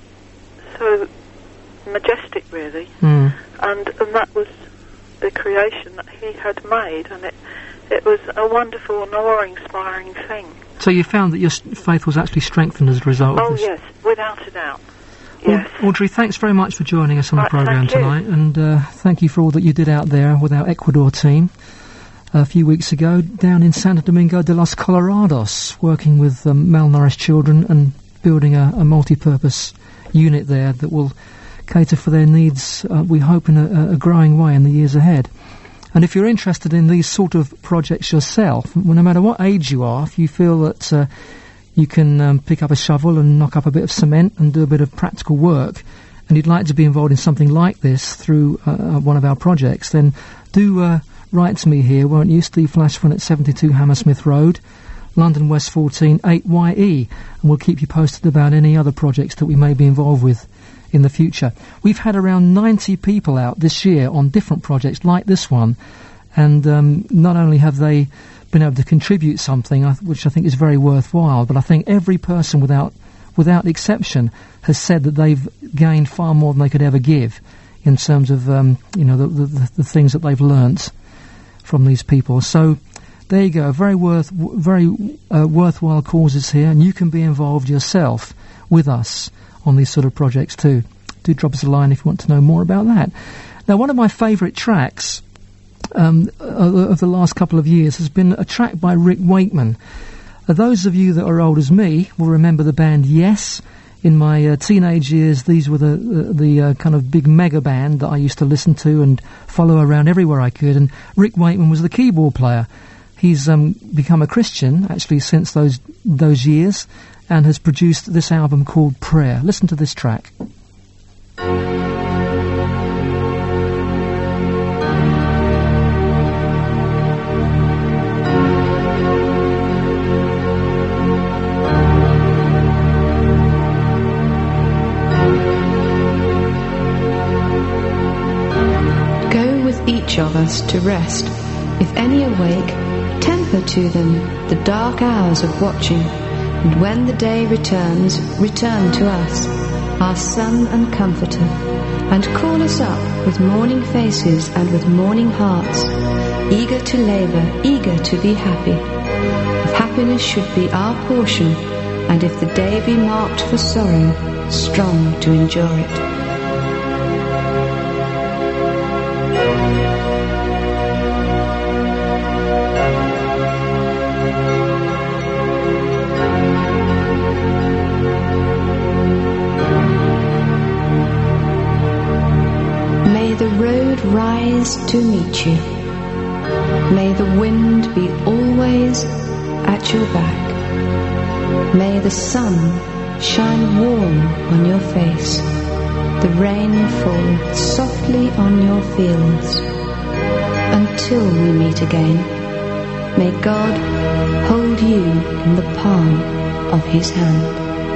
majestic, really. And that was the creation that He had made, and it was a wonderful and awe-inspiring thing. So you found that your faith was actually strengthened as a result of this? Oh, yes, without a doubt. Yes. Audrey, thanks very much for joining us on the programme tonight, and thank you for all that you did out there with our Ecuador team a few weeks ago down in Santo Domingo de los Colorados, working with malnourished children and building a multi-purpose unit there that will cater for their needs, we hope, in a growing way in the years ahead. And if you're interested in these sort of projects yourself, well, no matter what age you are, if you feel that you can pick up a shovel and knock up a bit of cement and do a bit of practical work, and you'd like to be involved in something like this through one of our projects, then do write to me here, won't you? Steve Flashman at 72 Hammersmith Road, London West 14 8YE, and we'll keep you posted about any other projects that we may be involved with in the future. We've had around 90 people out this year on different projects like this one, and not only have they been able to contribute something, which I think is very worthwhile, but I think every person without exception has said that they've gained far more than they could ever give in terms of the things that they've learnt from these people. So there you go, very worthwhile causes here, and you can be involved yourself with us on these sort of projects too. Do drop us a line if you want to know more about that. Now, one of my favourite tracks of the last couple of years has been a track by Rick Wakeman. Those of you that are old as me will remember the band Yes. In my teenage years, these were the kind of big mega band that I used to listen to and follow around everywhere I could, and Rick Wakeman was the keyboard player. He's become a Christian, actually, since those years, and has produced this album called Prayer. Listen to this track. Go with each of us to rest. If any awake, temper to them the dark hours of watching. And when the day returns, return to us, our sun and comforter, and call us up with morning faces and with morning hearts, eager to labour, eager to be happy. If happiness should be our portion, and if the day be marked for sorrow, strong to endure it. Rise to meet you. May the wind be always at your back. May the sun shine warm on your face, the rain fall softly on your fields. Until we meet again, may God hold you in the palm of his hand.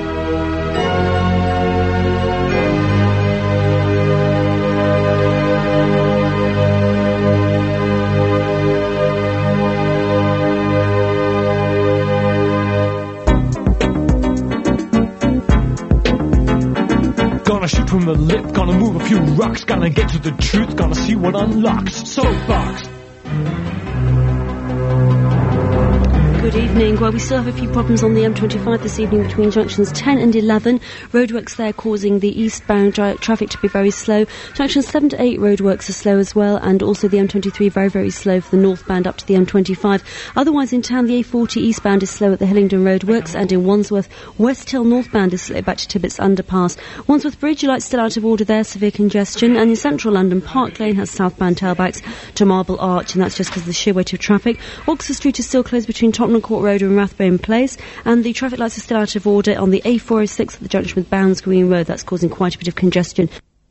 Gonna shoot from the lip, gonna move a few rocks, gonna get to the truth, gonna see what unlocks. Soapbox. Good evening. Well, we still have a few problems on the M25 this evening between junctions 10 and 11. Roadworks there causing the eastbound traffic to be very slow. Junctions 7 to 8 roadworks are slow as well, and also the M23 very, very slow for the northbound up to the M25. Otherwise in town, the A40 eastbound is slow at the Hillingdon Roadworks, and in Wandsworth, West Hill northbound is slow back to Tibbets Underpass. Wandsworth Bridge, lights still out of order there, severe congestion, and in central London, Park Lane has southbound tailbacks to Marble Arch, and that's just because of the sheer weight of traffic. Oxford Street is still closed between Tottenham Court Road and Rathbone Place, and the traffic lights are still out of order on the A406 at the junction with Bounds Green Road. That's causing quite a bit of congestion.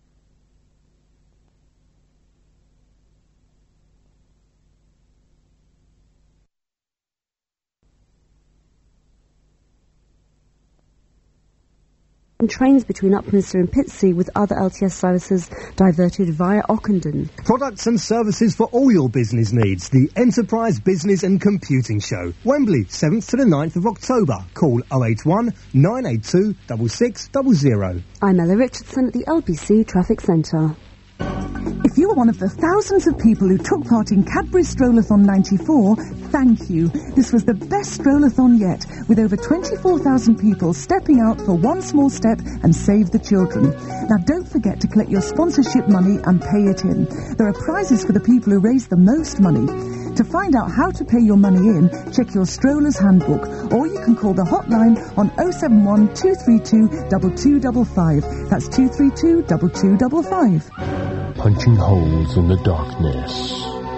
And trains between Upminster and Pitsea, with other LTS services diverted via Ockenden. Products and services for all your business needs. The Enterprise Business and Computing Show. Wembley, 7th to the 9th of October. Call 081 982 6600. I'm Ella Richardson at the LBC Traffic Centre. If you are one of the thousands of people who took part in Cadbury Strollathon 94, thank you. This was the best Strollathon yet, with over 24,000 people stepping out for one small step and save the children. Now don't forget to collect your sponsorship money and pay it in. There are prizes for the people who raise the most money. To To find out how to pay your money in, check your Stroller's Handbook, or you can call the hotline on 071 232 2255. That's 232 2255. Punching holes in the darkness.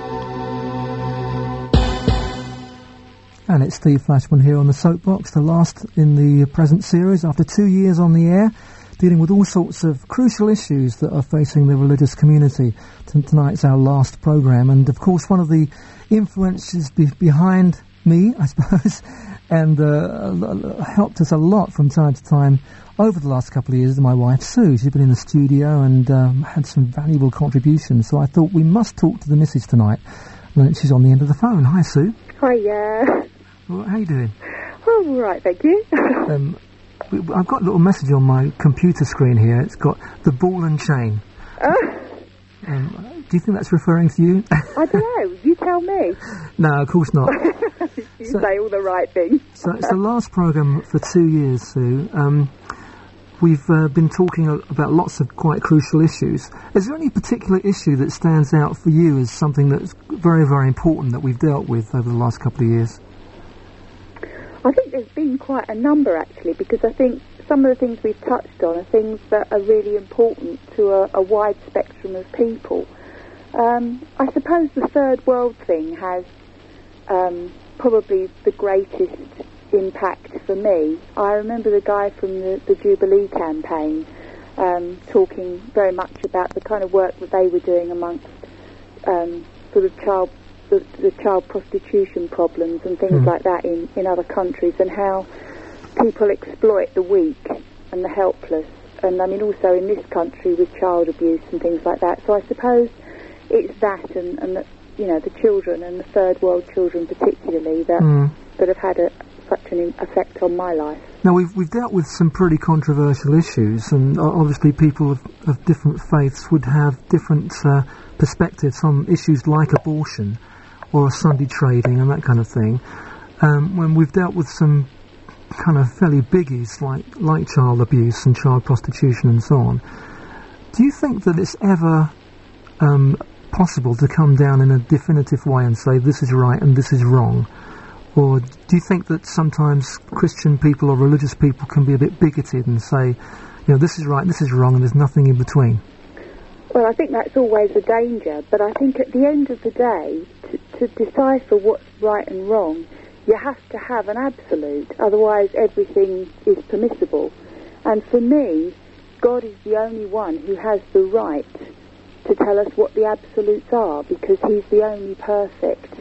And it's Steve Flashman here on the Soapbox, the last in the present series after 2 years on the air, dealing with all sorts of crucial issues that are facing the religious community. Tonight's our last programme, and of course one of the influences behind me, I suppose, and helped us a lot from time to time over the last couple of years is my wife Sue. She's been in the studio and had some valuable contributions, so I thought we must talk to the missus tonight. And she's on the end of the phone. Hi, Sue. Hiya. Well, how you doing? Oh, all right, thank you. I've got a little message on my computer screen here. It's got the ball and chain. Do you think that's referring to you? I don't know. You tell me. No, of course not. You say all the right things. So it's the last programme for 2 years, Sue. We've been talking about lots of quite crucial issues. Is there any particular issue that stands out for you as something that's very, very important that we've dealt with over the last couple of years? I think there's been quite a number, actually, because I think some of the things we've touched on are things that are really important to a wide spectrum of people. I suppose the third world thing has probably the greatest impact for me. I remember the guy from the Jubilee campaign talking very much about the kind of work that they were doing amongst sort of the child prostitution problems and things like that in other countries, and how people exploit the weak and the helpless, and I mean also in this country with child abuse and things like that. So I suppose it's that and the, you know, the children and the third world children particularly that have had such an effect on my life. Now we've dealt with some pretty controversial issues, and obviously people of different faiths would have different perspectives on issues like abortion or Sunday trading and that kind of thing. When we've dealt with some kind of fairly biggies like child abuse and child prostitution and so on, do you think that it's ever possible to come down in a definitive way and say this is right and this is wrong? Or do you think that sometimes Christian people or religious people can be a bit bigoted and say, you know, this is right, this is wrong, and there's nothing in between? Well, I think that's always a danger, but I think at the end of the day, to decipher what's right and wrong, you have to have an absolute, otherwise everything is permissible. And for me, God is the only one who has the right to tell us what the absolutes are, because he's the only perfect,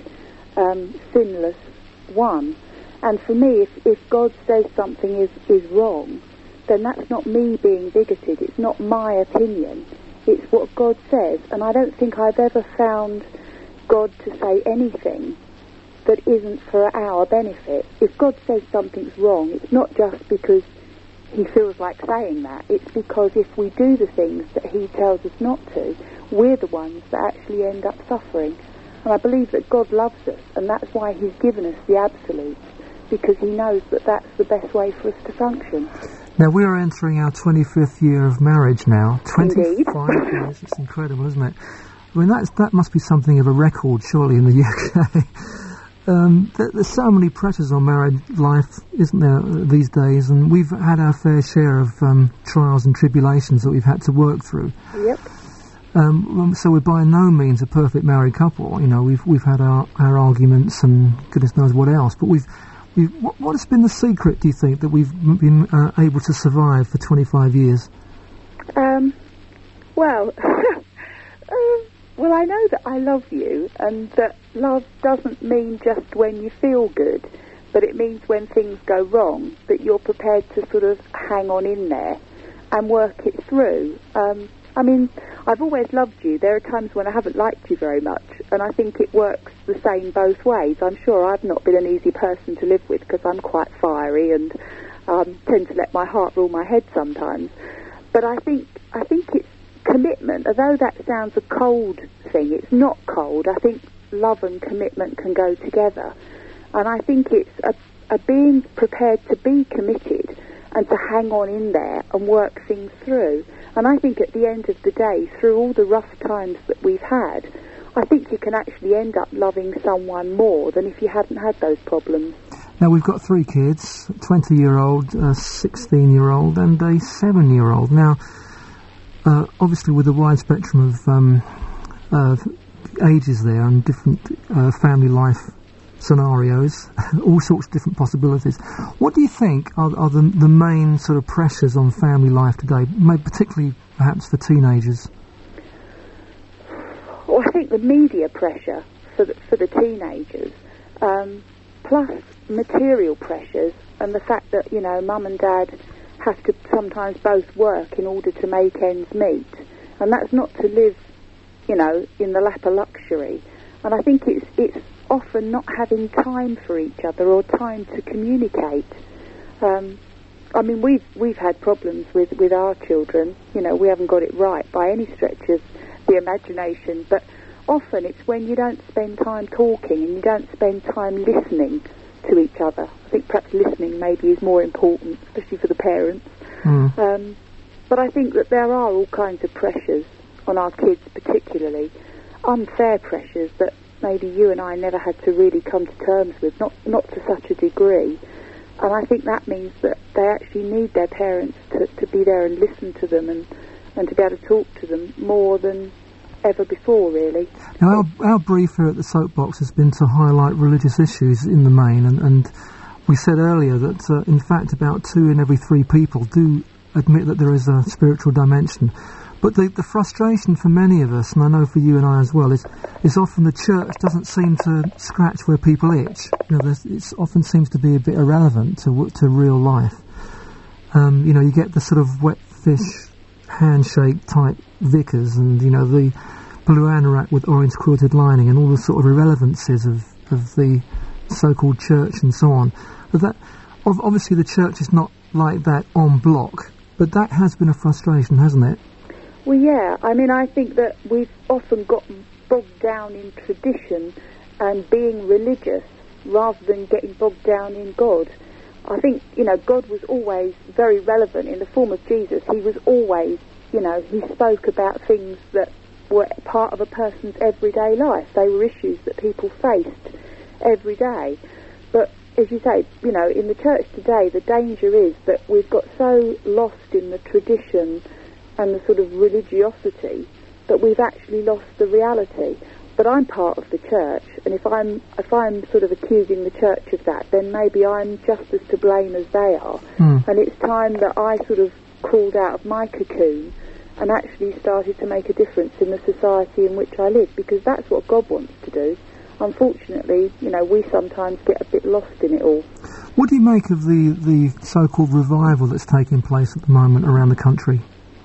sinless one. And for me, if God says something is wrong, then that's not me being bigoted, it's not my opinion, it's what God says. And I don't think I've ever found God to say anything that isn't for our benefit. If God says something's wrong, it's not just because he feels like saying that, it's because if we do the things that he tells us not to, we're the ones that actually end up suffering. And I believe that God loves us, and that's why he's given us the absolutes, because he knows that that's the best way for us to function. Now, we are entering our 25th year of marriage now. 25 years, it's incredible, isn't it? I mean, that must be something of a record, surely, in the UK. There's so many pressures on married life, isn't there, these days, and we've had our fair share of trials and tribulations that we've had to work through. Yep. So we're by no means a perfect married couple. You know, we've had our arguments and goodness knows what else. But what has been the secret, do you think, that we've been able to survive for 25 years? Well, I know that I love you, and that love doesn't mean just when you feel good, but it means when things go wrong, that you're prepared to sort of hang on in there and work it through. I mean, I've always loved you. There are times when I haven't liked you very much, and I think it works the same both ways. I'm sure I've not been an easy person to live with because I'm quite fiery and tend to let my heart rule my head sometimes. But I think it's commitment. Although that sounds a cold thing, it's not cold. I think love and commitment can go together. And I think it's a being prepared to be committed and to hang on in there and work things through. And I think at the end of the day, through all the rough times that we've had, I think you can actually end up loving someone more than if you hadn't had those problems. Now, we've got 3 kids, a 20-year-old, a 16-year-old and a 7-year-old. Now, obviously with a wide spectrum of ages there and different family life scenarios, all sorts of different possibilities. What do you think are the main sort of pressures on family life today, particularly perhaps for teenagers? Well, I think the media pressure for the teenagers, plus material pressures and the fact that, you know, mum and dad have to sometimes both work in order to make ends meet. And that's not to live, you know, in the lap of luxury. And I think it's often not having time for each other or time to communicate. I mean, we've had problems with our children. You know, we haven't got it right by any stretch of the imagination, but often it's when you don't spend time talking and you don't spend time listening to each other. I think perhaps listening maybe is more important, especially for the parents. But I think that there are all kinds of pressures on our kids, particularly unfair pressures that maybe you and I never had to really come to terms with, not to such a degree. And I think that means that they actually need their parents to be there and listen to them and to be able to talk to them more than ever before, really. Now, our brief here at the Soapbox has been to highlight religious issues in the main, and we said earlier that, in fact, about 2 in every 3 people do admit that there is a spiritual dimension. But the frustration for many of us, and I know for you and I as well, is often the church doesn't seem to scratch where people itch. You know, it often seems to be a bit irrelevant to real life. You know, you get the sort of wet fish handshake type vicars, and you know, the blue anorak with orange quilted lining, and all the sort of irrelevancies of the so-called church and so on. But that obviously the church is not like that en bloc, but that has been a frustration, hasn't it? Well, yeah. I mean, I think that we've often gotten bogged down in tradition and being religious rather than getting bogged down in God. I think, you know, God was always very relevant in the form of Jesus. He was always, you know, he spoke about things that were part of a person's everyday life. They were issues that people faced every day. But as you say, you know, in the church today, the danger is that we've got so lost in the tradition and the sort of religiosity that we've actually lost the reality. But I'm part of the church, and if I'm sort of accusing the church of that, then maybe I'm just as to blame as they are. And it's time that I sort of crawled out of my cocoon and actually started to make a difference in the society in which I live, because that's what God wants to do. Unfortunately, you know, we sometimes get a bit lost in it all. What do you make of the so-called revival that's taking place at the moment around the country?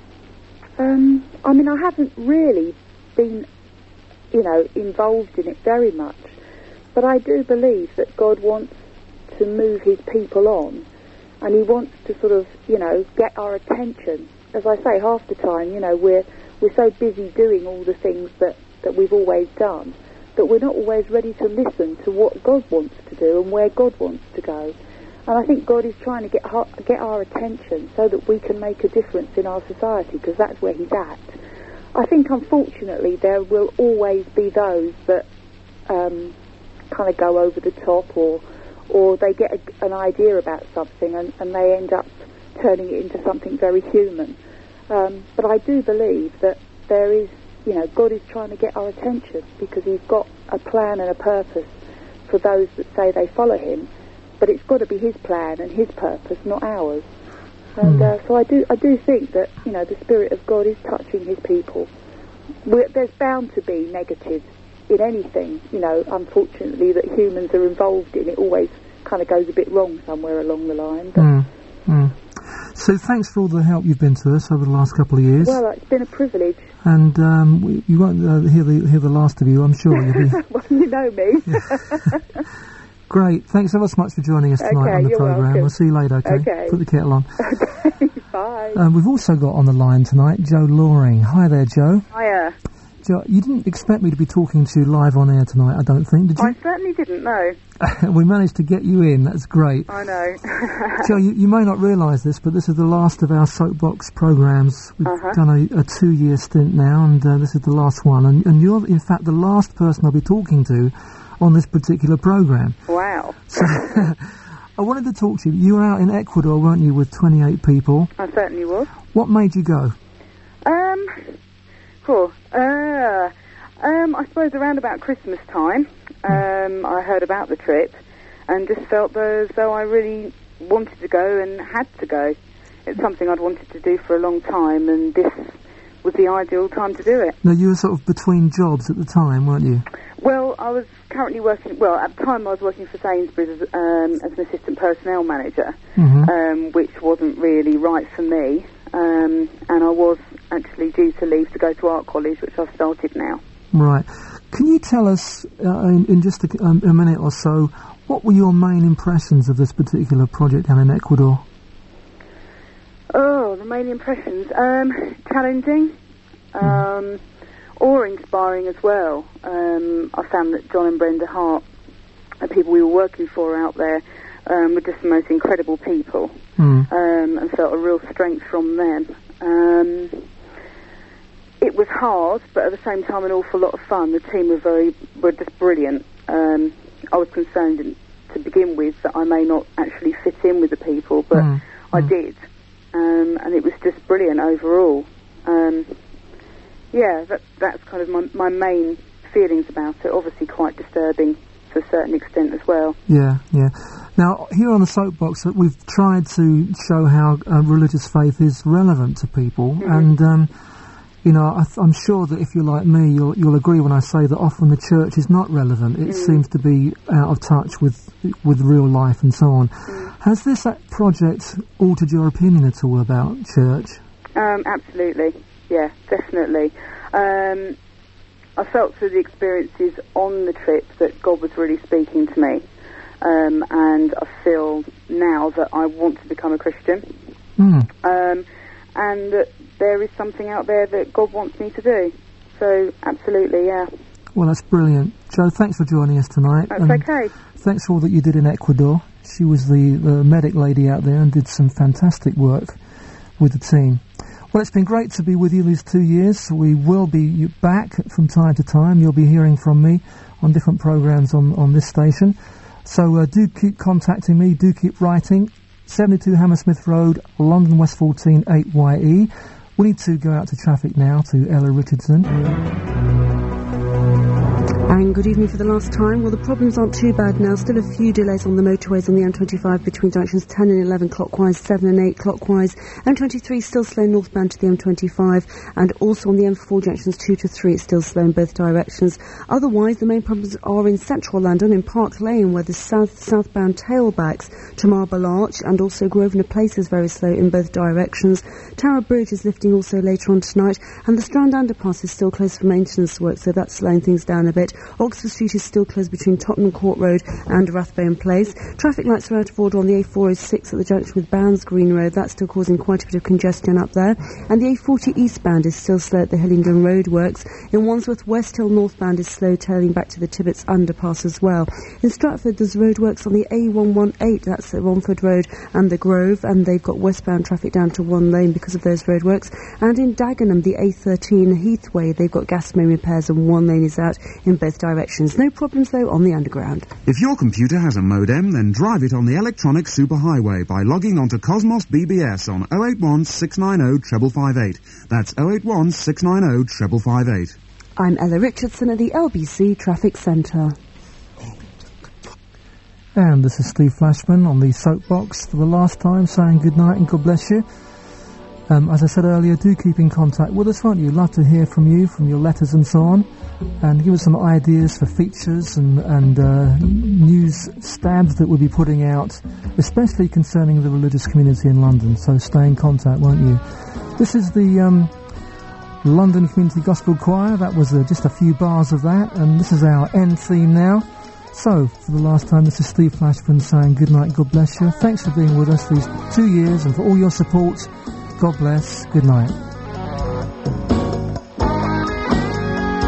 I mean, I haven't really been, you know, involved in it very much, but I do believe that God wants to move his people on, and he wants to sort of, you know, get our attention. As I say, half the time, you know, we're so busy doing all the things that we've always done that we're not always ready to listen to what God wants to do and where God wants to go. And I think God is trying to get our attention so that we can make a difference in our society, because that's where he's at. I think, unfortunately, there will always be those that kind of go over the top, or they get an idea about something and they end up turning it into something very human. But I do believe that there is, you know, God is trying to get our attention because he's got a plan and a purpose for those that say they follow him. But it's got to be his plan and his purpose, not ours. And so I do think that, you know, the Spirit of God is touching his people. There's bound to be negatives in anything, you know, unfortunately, that humans are involved in. It always kind of goes a bit wrong somewhere along the line. But So thanks for all the help you've been to us over the last couple of years. Well, it's been a privilege. And you won't hear the last of you, I'm sure. You'll be... Well, you know me. Great. Thanks ever so much for joining us tonight on the programme. Welcome. We'll see you later, okay? Put the kettle on. Okay, bye. We've also got on the line tonight Joe Loring. Hi there, Joe. Hiya. Jo, you didn't expect me to be talking to you live on air tonight, I don't think, did you? I certainly didn't know. We managed to get you in, that's great. I know. Jo, you may not realise this, but this is the last of our Soapbox programmes. We've done a 2-year stint now, and this is the last one. And you're, in fact, the last person I'll be talking to on this particular programme. Wow. So, I wanted to talk to you. You were out in Ecuador, weren't you, with 28 people? I certainly was. What made you go? Cool. I suppose around about Christmas time, I heard about the trip and just felt as though I really wanted to go and had to go. It's something I'd wanted to do for a long time, and this was the ideal time to do it. Now, you were sort of between jobs at the time, weren't you? Well, I was currently working, well, at the time I was working for Sainsbury's as an assistant personnel manager, which wasn't really right for me, and I was actually due to leave to go to art college, which I've started now. Right. Can you tell us, in just a minute or so, what were your main impressions of this particular project down in Ecuador? Oh, the main impressions? Challenging, awe-inspiring as well. I found that John and Brenda Hart, the people we were working for out there, were just the most incredible people, and felt a real strength from them. It was hard, but at the same time an awful lot of fun. The team were just brilliant. I was concerned to begin with that I may not actually fit in with the people, but I did. And it was just brilliant overall. That's kind of my main feelings about it. Obviously quite disturbing to a certain extent as well. Yeah. Now, here on the Soapbox, we've tried to show how religious faith is relevant to people, and I'm sure that if you're like me, you'll agree when I say that often the church is not relevant. It seems to be out of touch with real life and so on. Has this project altered your opinion at all about church? Absolutely. Yeah, definitely. I felt through the experiences on the trip that God was really speaking to me. And I feel now that I want to become a Christian. And that there is something out there that God wants me to do. So, absolutely, yeah. Well, that's brilliant. Jo, thanks for joining us tonight. That's okay. Thanks for all that you did in Ecuador. She was the medic lady out there and did some fantastic work with the team. Well, it's been great to be with you these 2 years. We will be back from time to time. You'll be hearing from me on different programmes on this station. So do keep contacting me, do keep writing. 72 Hammersmith Road, London West 14 8YE. We need to go out to traffic now to Ella Richardson. And good evening for the last time. Well, the problems aren't too bad now. Still a few delays on the motorways on the M25 between junctions 10 and 11 clockwise, 7 and 8 clockwise. M23 still slow northbound to the M25, and also on the M4 junctions 2 to 3 it's still slow in both directions. Otherwise, the main problems are in central London, in Park Lane, where the southbound tailbacks to Marble Arch, and also Grosvenor Place is very slow in both directions. Tower Bridge is lifting also later on tonight, and the Strand Underpass is still closed for maintenance work, so that's slowing things down a bit. Oxford Street is still closed between Tottenham Court Road and Rathbone Place. Traffic lights are out of order on the A406 at the junction with Bounds Green Road. That's still causing quite a bit of congestion up there. And the A40 eastbound is still slow at the Hillingdon Road works. In Wandsworth, West Hill northbound is slow, tailing back to the Tibbets Underpass as well. In Stratford, there's roadworks on the A118, that's at Romford Road and the Grove, and they've got westbound traffic down to one lane because of those roadworks. And in Dagenham, the A13 Heathway, they've got gas main repairs and one lane is out in both directions. No problems, though, on the underground. If your computer has a modem, then drive it on the electronic superhighway by logging onto Cosmos BBS on 081 690 5558. That's 081 690 5558. I'm Ella Richardson at the LBC Traffic Centre. And this is Steve Flashman on the Soapbox for the last time, saying good night and God bless you. As I said earlier, do keep in contact with us, won't you? Love to hear from you, from your letters and so on. And give us some ideas for features and news stabs that we'll be putting out, especially concerning the religious community in London. So stay in contact, won't you? This is the London Community Gospel Choir. That was just a few bars of that, and this is our end theme now. So, for the last time, this is Steve Flashman saying good night, God bless you. Thanks for being with us these 2 years and for all your support. God bless. Good night.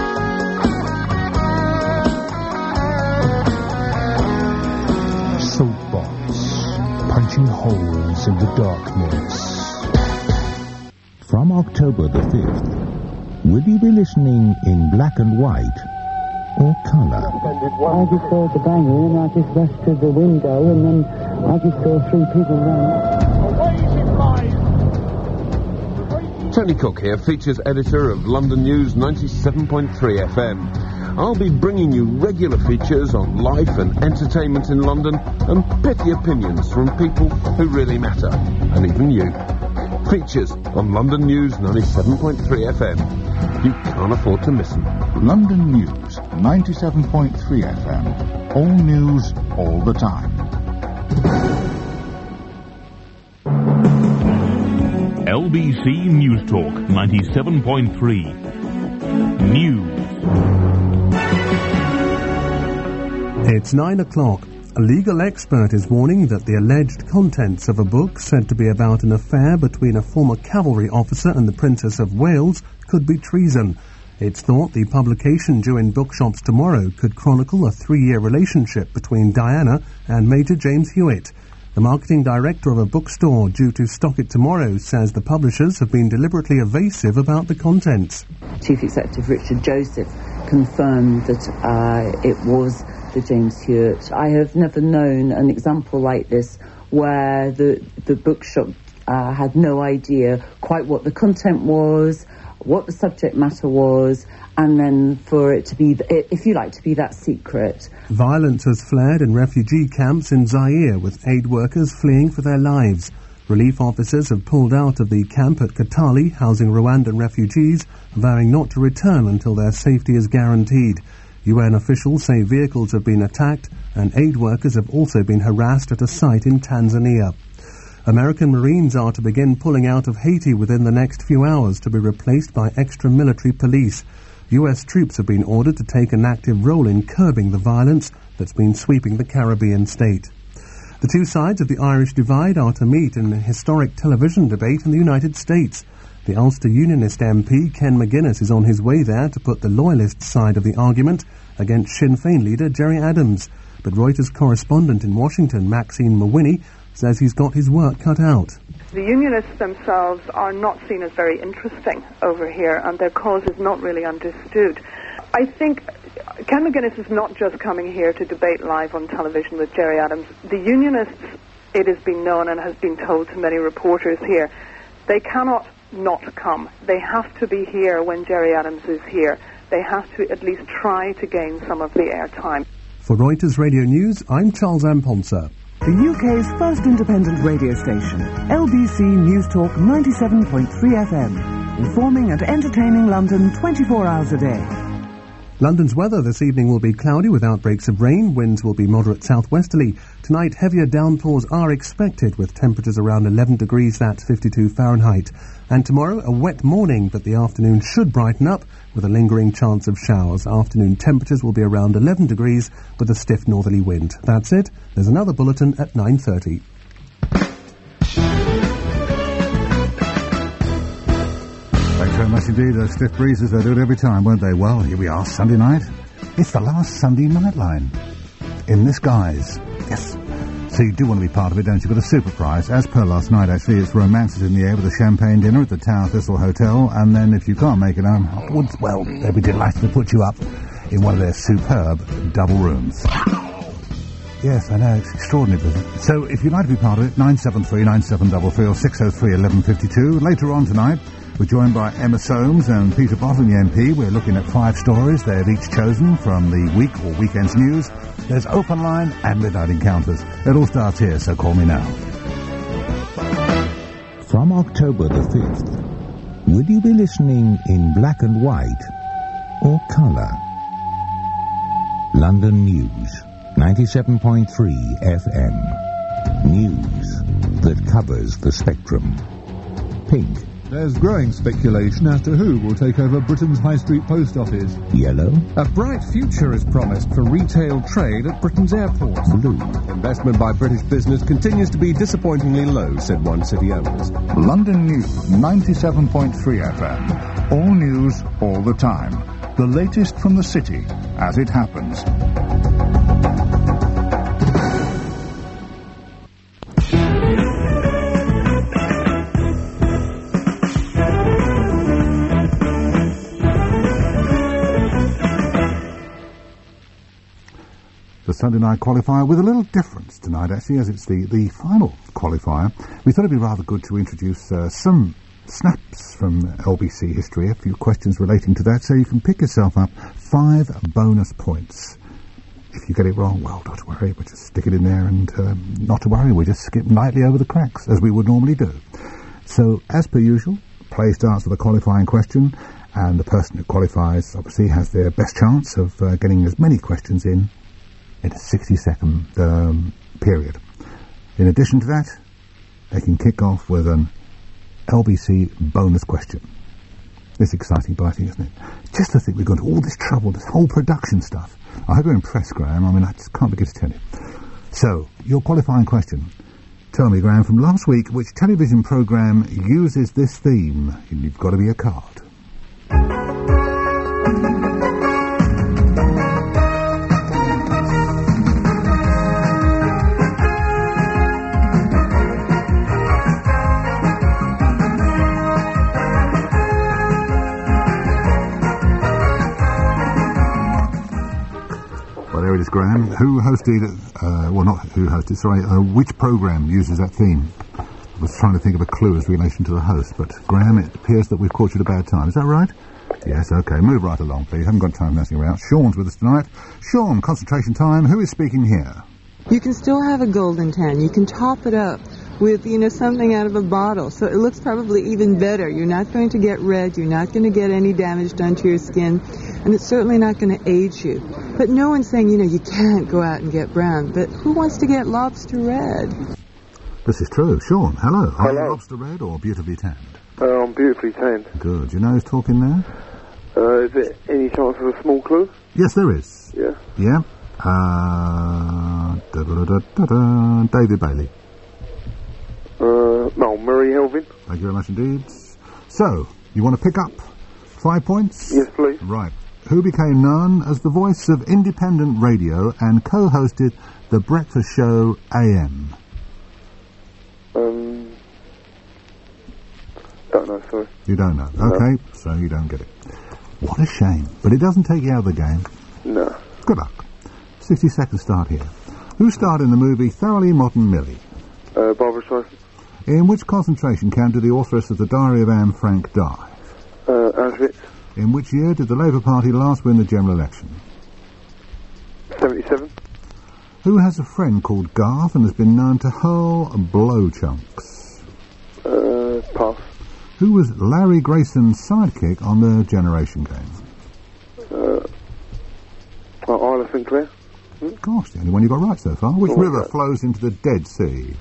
into the darkness. From October the 5th, will you be listening in black and white or colour? I just heard the banging and I just rushed to the window and then I just saw three people run. Tony Cook here, features editor of London News 97.3 FM. I'll be bringing you regular features on life and entertainment in London and pithy opinions from people who really matter, and even you. Features on London News 97.3 FM. You can't afford to miss them. London News 97.3 FM. All news, all the time. LBC News Talk 97.3. News. It's 9 o'clock. A legal expert is warning that the alleged contents of a book said to be about an affair between a former cavalry officer and the Princess of Wales could be treason. It's thought the publication due in bookshops tomorrow could chronicle a 3-year relationship between Diana and Major James Hewitt. The marketing director of a bookstore due to stock it tomorrow says the publishers have been deliberately evasive about the contents. Chief Executive Richard Joseph confirmed that it was the James Hewitt. I have never known an example like this where the bookshop had no idea quite what the content was, what the subject matter was, and then for it to be, if you like, to be that secret. Violence has flared in refugee camps in Zaire, with aid workers fleeing for their lives. Relief officers have pulled out of the camp at Katali, housing Rwandan refugees, vowing not to return until their safety is guaranteed. UN officials say vehicles have been attacked and aid workers have also been harassed at a site in Tanzania. American Marines are to begin pulling out of Haiti within the next few hours to be replaced by extra military police. US troops have been ordered to take an active role in curbing the violence that's been sweeping the Caribbean state. The two sides of the Irish divide are to meet in a historic television debate in the United States. The Ulster Unionist MP Ken McGuinness is on his way there to put the Loyalist side of the argument against Sinn Féin leader Gerry Adams. But Reuters correspondent in Washington, Maxine Mawhinney, says he's got his work cut out. The Unionists themselves are not seen as very interesting over here, and their cause is not really understood. I think Ken McGuinness is not just coming here to debate live on television with Gerry Adams. The Unionists, it has been known and has been told to many reporters here, they cannot not come. They have to be here when Gerry Adams is here. They have to at least try to gain some of the airtime. For Reuters Radio News, I'm Charles Amponser. The UK's first independent radio station, LBC News Talk 97.3 FM, informing and entertaining London 24 hours a day. London's weather this evening will be cloudy with outbreaks of rain. Winds will be moderate southwesterly. Tonight, heavier downpours are expected with temperatures around 11 degrees, that's 52 Fahrenheit. And tomorrow, a wet morning, but the afternoon should brighten up with a lingering chance of showers. Afternoon temperatures will be around 11 degrees with a stiff northerly wind. That's it. There's another bulletin at 9:30. Thanks very much indeed. Those stiff breezes, they do it every time, won't they? Well, here we are, Sunday night. It's the last Sunday Nightline. In this guise. Yes. So you do want to be part of it, don't you? Got a super prize. As per last night, actually, it's Romances in the Air with a champagne dinner at the Tower Thistle Hotel. And then if you can't make it home afterwards, well, they'll be delighted to put you up in one of their superb double rooms. Yes, I know, it's extraordinary. So if you'd like to be part of it, 973-9733 or 603-1152. Later on tonight, we're joined by Emma Soames and Peter Bottom, the MP. We're looking at 5 stories they've each chosen from the week or weekend's news. There's Open Line and Midnight Encounters. It all starts here, so call me now. From October the 5th, will you be listening in black and white or colour? London News, 97.3 FM. News that covers the spectrum. Pink. There's growing speculation as to who will take over Britain's high street post office. Yellow. A bright future is promised for retail trade at Britain's airports. Blue. Investment by British business continues to be disappointingly low, said one city owners. London News 97.3 FM. All news, all the time. The latest from the city as it happens. the Sunday night qualifier, with a little difference tonight, actually, as it's the final qualifier. We thought it'd be rather good to introduce some snaps from LBC history, a few questions relating to that, so you can pick yourself up 5 bonus points. If you get it wrong, well, not to worry, we'll just stick it in there, and not to worry, we'll just skip lightly over the cracks, as we would normally do. So, as per usual, play starts with a qualifying question, and the person who qualifies, obviously, has their best chance of getting as many questions in a 60-second period. In addition to that, they can kick off with an LBC bonus question. It's exciting, biting, isn't it? Just to think we've gone to all this trouble, this whole production stuff. I hope you're impressed, Graham. I mean, I just can't begin to tell you. So, your qualifying question. Tell me, Graham, from last week, which television programme uses this theme? You've got to be a card. There it is, Graham. Who hosted, well, not who hosted, sorry, which programme uses that theme? I was trying to think of a clue as relation to the host, but Graham, it appears that we've caught you at a bad time. Is that right? Yes, OK. Move right along, please. Haven't got time messing around. Sean's with us tonight. Sean, concentration time. Who is speaking here? You can still have a golden tan. You can top it up with, something out of a bottle, so it looks probably even better. You're not going to get red. You're not going to get any damage done to your skin, and it's certainly not going to age you. But no one's saying, you can't go out and get brown. But who wants to get lobster red? This is true. Sean, hello. Are you lobster red or beautifully tanned? I'm beautifully tanned. Good. You know who's talking there? Is there any chance of a small clue? Yes, there is. Yeah. Yeah. David Bailey. No, Murray Helvin. Thank you very much indeed. So, you want to pick up 5 points? Yes, please. Right. Who became known as the voice of independent radio and co-hosted the breakfast show AM? Don't know, sorry. You don't know. Okay, so you don't get it. What a shame. But it doesn't take you out of the game. No. Good luck. 60-second start here. Who starred in the movie Thoroughly Modern Millie? Barbara Streisand. In which concentration camp did the authoress of The Diary of Anne Frank die? Auschwitz. In which year did the Labour Party last win the general election? 77. Who has a friend called Garth and has been known to hurl blow chunks? Pass. Who was Larry Grayson's sidekick on the Generation game? Isla Sinclair. Gosh, the only one you got right so far. Which river flows into the Dead Sea?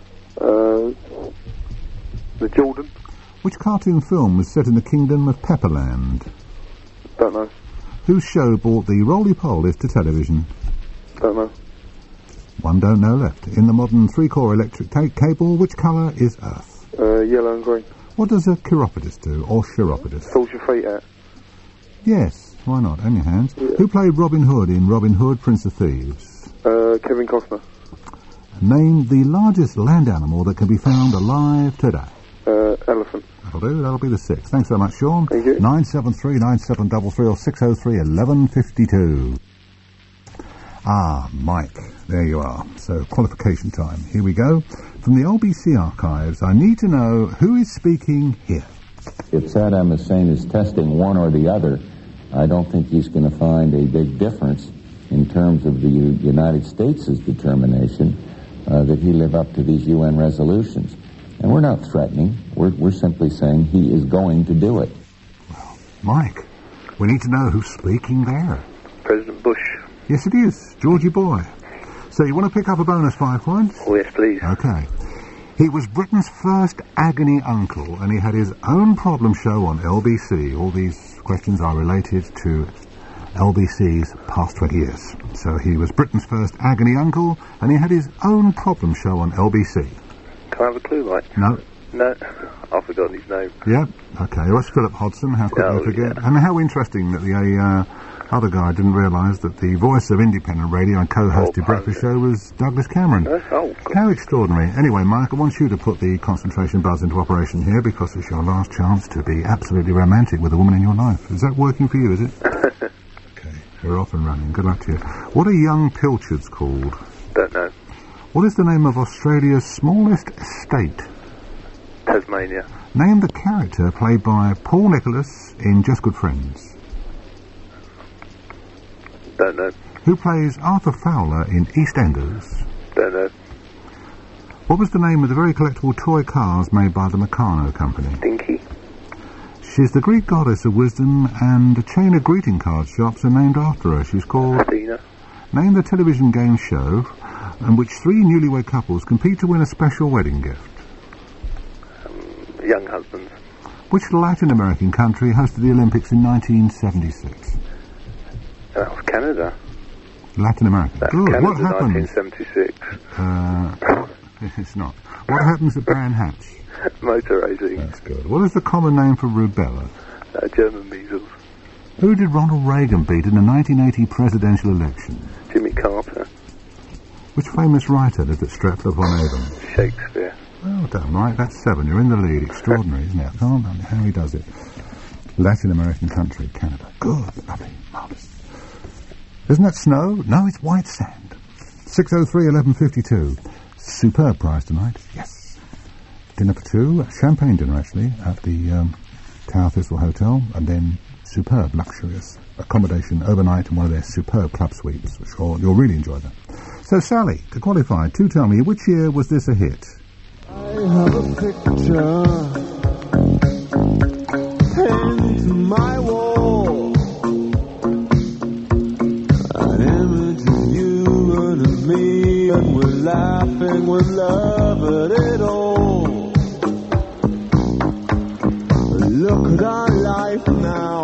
The Jordan. Which cartoon film was set in the kingdom of Pepperland? Don't know. Whose show brought the roly-polies to television? Don't know. One don't know left. In the modern 3-core electric cable, which colour is Earth? Yellow and green. What does a chiropodist do, or chiropodist? Sort your feet out. Yes, why not? And your hands. Yeah. Who played Robin Hood in Robin Hood, Prince of Thieves? Kevin Costner. Name the largest land animal that can be found alive today. Elephant. That'll do. That'll be the 6th. Thanks very much, Sean. Thank you. 973-9733 or 603-1152. Ah, Mike. There you are. So, qualification time. Here we go. From the LBC archives, I need to know who is speaking here. If Saddam Hussein is testing one or the other, I don't think he's going to find a big difference in terms of the United States' determination that he live up to these UN resolutions. And we're not threatening. We're simply saying he is going to do it. Well, Mike, we need to know who's speaking there. President Bush. Yes, it is. Georgie boy. So you want to pick up a bonus 5 points? Oh, yes, please. Okay. He was Britain's first agony uncle, and he had his own problem show on LBC. All these questions are related to LBC's past 20 years. So he was Britain's first agony uncle, and he had his own problem show on LBC. Can I have a clue, Mike? No. No, I've forgotten his name. Yeah, okay. Well, it's Philip Hodgson. How could I forget? Yeah. And how interesting that the other guy didn't realise that the voice of independent radio and co-hosted breakfast show was Douglas Cameron. How extraordinary. Anyway, Mike, I want you to put the concentration buzz into operation here because it's your last chance to be absolutely romantic with a woman in your life. Is that working for you, is it? Okay. We're off and running. Good luck to you. What are young pilchards called? Don't know. What is the name of Australia's smallest estate? Tasmania. Name the character played by Paul Nicholas in Just Good Friends. Don't know. Who plays Arthur Fowler in EastEnders? Don't know. What was the name of the very collectible toy cars made by the Meccano Company? Dinky. She's the Greek goddess of wisdom, and a chain of greeting card shops are named after her. She's called... Athena. Name the television game show in which 3 newlywed couples compete to win a special wedding gift. Young Husbands. Which Latin American country hosted the Olympics in 1976? That was Canada. Latin America. That's Good. Canada, What happens? 1976. It's not. What happens at Brands Hatch? Motor racing. That's good. What is the common name for rubella? German measles. Who did Ronald Reagan beat in the 1980 presidential election? Jimmy Carter. Which famous writer lived at Stratford-upon-Avon? Shakespeare. Well done, right? That's 7. You're in the lead. Extraordinary, isn't it? I can't understand how he does it. Latin American country, Canada. Good, lovely, marvellous. Isn't that snow? No, it's white sand. 6:03, 11:52. Superb prize tonight. Yes. Dinner for 2. Champagne dinner, actually, at the Tower Thistle Hotel, and then superb, luxurious accommodation overnight in one of their superb club suites, which you'll really enjoy that. So, Sally, to qualify, do tell me, which year was this a hit? I have a picture pinned to my wall, an image of you and of me, and we're laughing with love at it all. Look at our life now,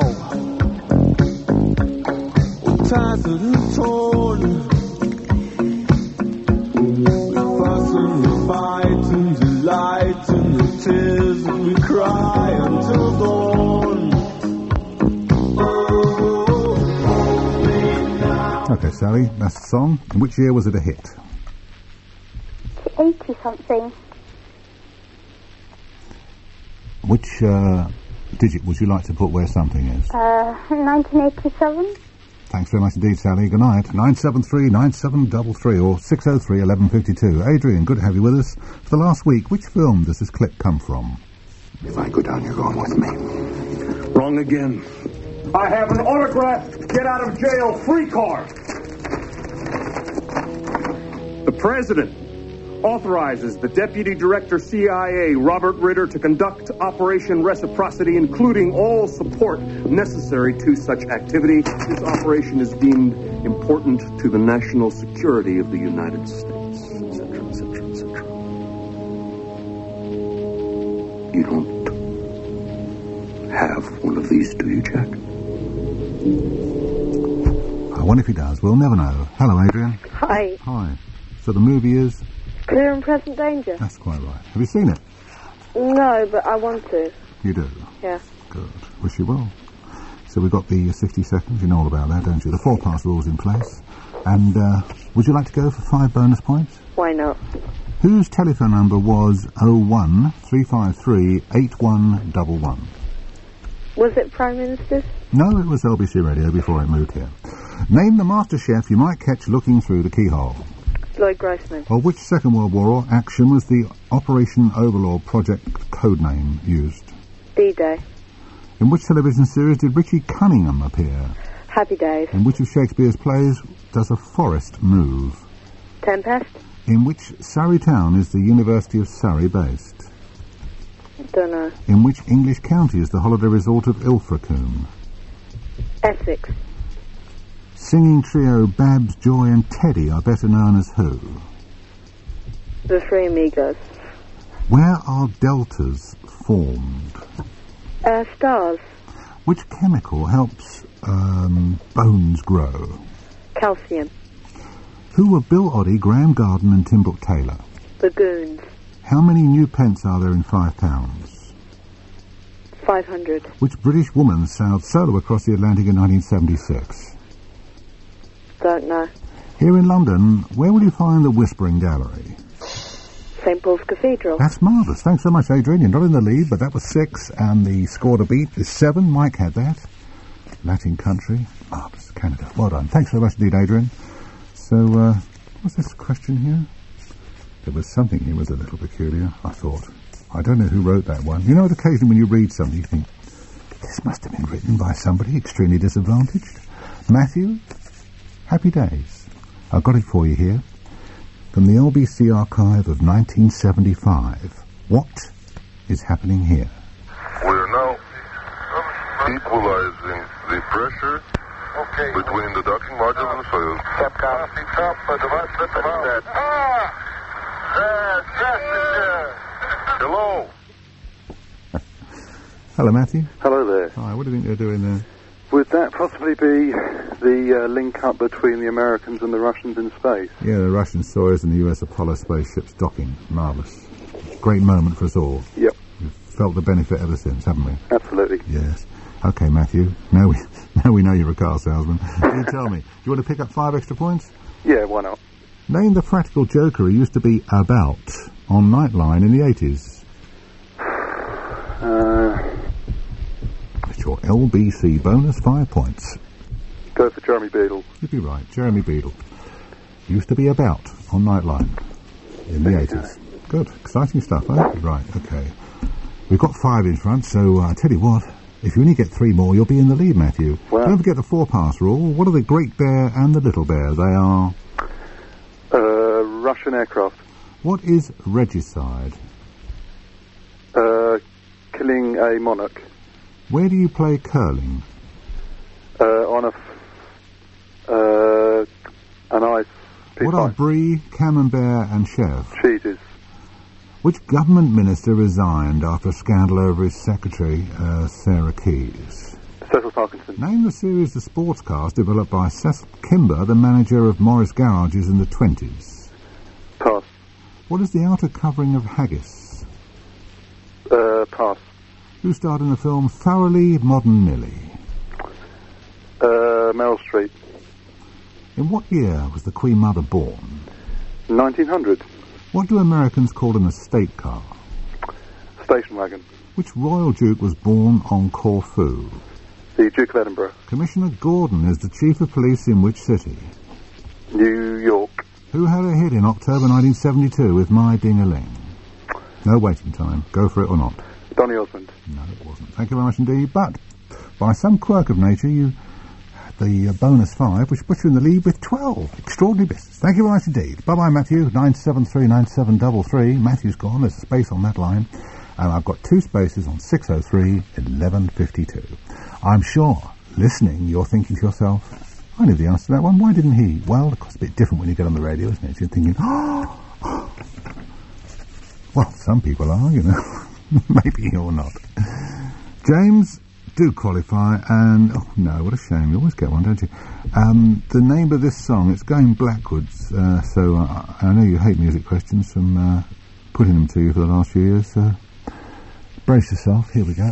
all tattered and torn. We fuss and we fight and delight in the tears that we cry until dawn. Okay, Sally, that's the song. And which year was it a hit? 80-something. Which digit would you like to put where something is? 1987. Thanks very much indeed, Sally. Good night. 973-9733 or 603-1152. Adrian, good to have you with us. For the last week, which film does this clip come from? If I go down, you're going with me. Wrong again. I have an autographed get-out-of-jail-free card. The President authorizes the Deputy Director CIA, Robert Ritter, to conduct Operation Reciprocity, including all support necessary to such activity. This operation is deemed important to the national security of the United States, etc., etc., etc. You don't have one of these, do you, Jack? I wonder if he does. We'll never know. Hello, Adrian. Hi. Hi. So the movie is? Clear and Present Danger. That's quite right. Have you seen it? No, but I want to. You do? Yeah. Good. Wish you will. So we've got the 60 seconds. You know all about that, don't you? The 4-pass rule's in place. And would you like to go for 5 bonus points? Why not? Whose telephone number was 013538111? Was it Prime Minister's? No, it was LBC Radio before I moved here. Name the master chef you might catch looking through the keyhole. Lloyd Grossman. Of which Second World War action was the Operation Overlord project codename used? D-Day. In which television series did Richie Cunningham appear? Happy Days. In which of Shakespeare's plays does a forest move? Tempest. In which Surrey town is the University of Surrey based? Don't know. In which English county is the holiday resort of Ilfracombe? Essex. Singing trio Babs, Joy and Teddy are better known as who? The Three Amigos. Where are deltas formed? Stars. Which chemical helps bones grow? Calcium. Who were Bill Oddie, Graham Garden and Tim Brooke Taylor? The Goons. How many new pence are there in £5? 500. Which British woman sailed solo across the Atlantic in 1976? Don't know. Here in London, where will you find the Whispering Gallery? St Paul's Cathedral. That's marvellous. Thanks so much, Adrian. You're not in the lead, but that was 6, and the score to beat is 7. Mike had that. Latin country. Marvellous. Canada. Well done. Thanks very much indeed, Adrian. So, what's this question here? There was something here was a little peculiar, I thought. I don't know who wrote that one. You know, occasionally when you read something, you think, this must have been written by somebody extremely disadvantaged. Matthew, happy days. I've got it for you here. From the LBC archive of 1975. What is happening here? We are now equalizing the pressure between the ducting module and the fuel. Hello. Hello, Matthew. Hello there. Hi, what do you think they're doing there? Would that possibly be the link-up between the Americans and the Russians in space? Yeah, the Russian Soyuz and the US Apollo spaceships docking. Marvellous. Great moment for us all. Yep. We've felt the benefit ever since, haven't we? Absolutely. Yes. Okay, Matthew. Now we know you're a car salesman. You tell me. Do you want to pick up 5 extra points? Yeah, why not? Name the practical joker who used to be about on Nightline in the 80s. It's your LBC bonus 5 points. Go for Jeremy Beadle. You'd be right. Jeremy Beadle. Used to be about on Nightline in the 80s. Good. Exciting stuff, eh? Right, okay. We've got 5 in front, so I tell you what, if you only get 3 more, you'll be in the lead, Matthew. Wow. Don't forget the 4-pass rule. What are the Great Bear and the Little Bear? They are... Russian aircraft. What is regicide? Killing a monarch. Where do you play curling? On an ice... What are Brie, Camembert and Chef? Cheeses. Which government minister resigned after a scandal over his secretary, Sarah Keyes? Cecil Parkinson. Name the series of sports cars developed by Cecil Kimber, the manager of Morris Garages in the 20s. Pass. What is the outer covering of haggis? Pass. Who starred in the film Thoroughly Modern Millie? Meryl Streep. In what year was the Queen Mother born? 1900. What do Americans call an estate car? Station wagon. Which royal duke was born on Corfu? The Duke of Edinburgh. Commissioner Gordon is the chief of police in which city? New York. Who had a hit in October 1972 with My Ding-a-Ling? No waiting time. Go for it or not. Donny Osmond. No, it wasn't. Thank you very much indeed. But by some quirk of nature, you had the bonus 5, which puts you in the lead with 12. Extraordinary business. Thank you very much indeed. Bye-bye, Matthew. 9739733. Matthew's gone. There's a space on that line. And I've got 2 spaces on 603 1152. I'm sure, listening, you're thinking to yourself, I knew the answer to that one. Why didn't he? Well, of course, it's a bit different when you get on the radio, isn't it? You're thinking, oh. Well, some people are, you know. Maybe you're not. James, do qualify, and... Oh, no, what a shame. You always get one, don't you? The name of this song, it's going backwards, so I know you hate music questions from putting them to you for the last few years, so brace yourself. Here we go.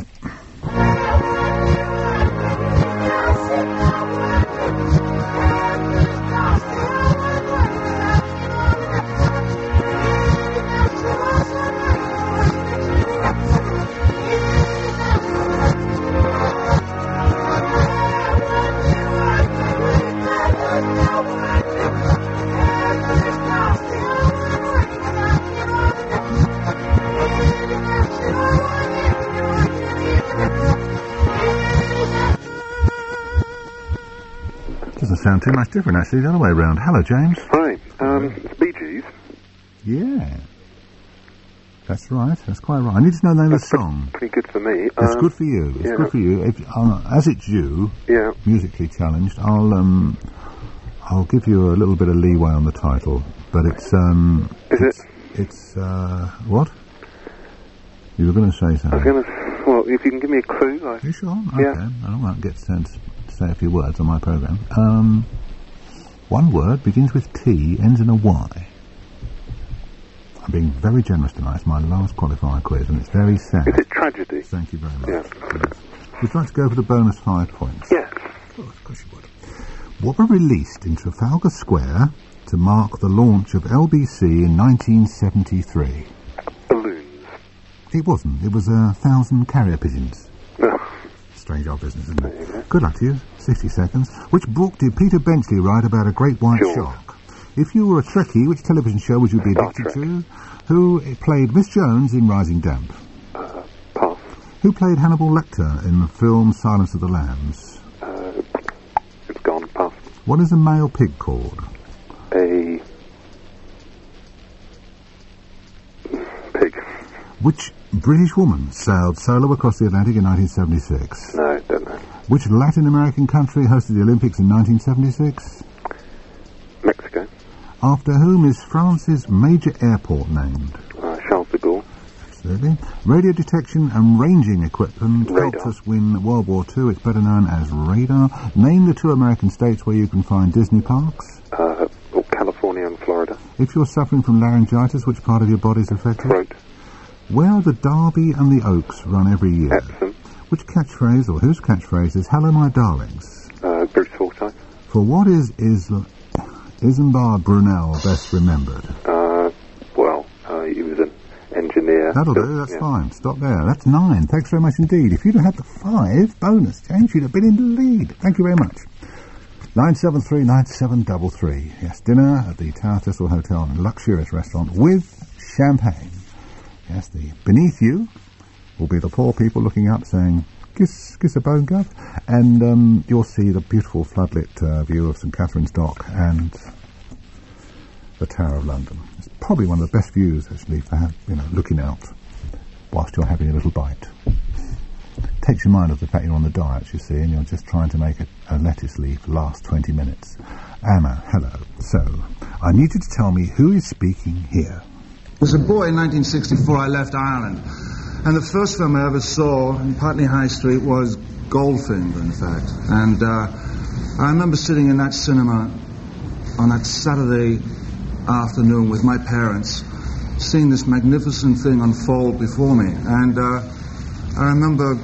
Sound too much different, actually, the other way around. Hello, James. Hi. It's Bee Gees. Yeah. That's right. That's quite right. I need to know the name of the song. Pretty good for me. It's good for you. It's good for you. If, as it's you, musically challenged, I'll give you a little bit of leeway on the title, but it's It's what? You were going to say something. I was going to. Well, if you can give me a clue. Are you sure? Yeah. Okay. I won't get to say a few words on my programme. One word begins with T, ends in a Y. I'm being very generous tonight. It's my last qualifier quiz, and it's very sad. Is it tragedy? Thank you very much. Yeah. Yes. Would you like to go for the bonus 5 points? Yes. Oh, of course you would. What were released in Trafalgar Square to mark the launch of LBC in 1973? Balloons. It wasn't. It was 1,000 carrier pigeons. No. strange old business, isn't it? Good luck to you. 60 seconds. Which book did Peter Benchley write about a great white shark? If you were a Trekkie, which television show would you be addicted to? Who played Miss Jones in Rising Damp? Pass. Who played Hannibal Lecter in the film Silence of the Lambs? It's gone. Pass. What is a male pig called? A pig. Which British woman sailed solo across the Atlantic in 1976? No, don't know. Which Latin American country hosted the Olympics in 1976? Mexico. After whom is France's major airport named? Charles de Gaulle. Absolutely. Radio detection and ranging equipment helped us win World War II. It's better known as radar. Name the 2 American states where you can find Disney parks. California and Florida. If you're suffering from laryngitis, which part of your body is affected? Throat. Where the Derby and the Oaks run every year? Epsom. Which catchphrase, or whose catchphrase is "Hello, my darlings"? Bruce Forsyth. For what is Isambard Brunel best remembered? He was an engineer. That'll do, that's fine. Stop there. That's 9. Thanks very much indeed. If you'd have had the 5 bonus, James, you'd have been in the lead. Thank you very much. 973-9733. Yes, dinner at the Tower Thistle Hotel and luxurious restaurant with champagne. Yes, the beneath you will be the poor people looking up saying, kiss a bone, Gov. And you'll see the beautiful floodlit view of St Catherine's Dock and the Tower of London. It's probably one of the best views, actually, for looking out whilst you're having a little bite. Takes your mind off the fact you're on the diet, you see, and you're just trying to make a lettuce leaf last 20 minutes. Anna, hello. So, I need you to tell me who is speaking here. As a boy in 1964, I left Ireland, and the first film I ever saw in Putney High Street was Goldfinger, in fact. And I remember sitting in that cinema on that Saturday afternoon with my parents, seeing this magnificent thing unfold before me. And I remember,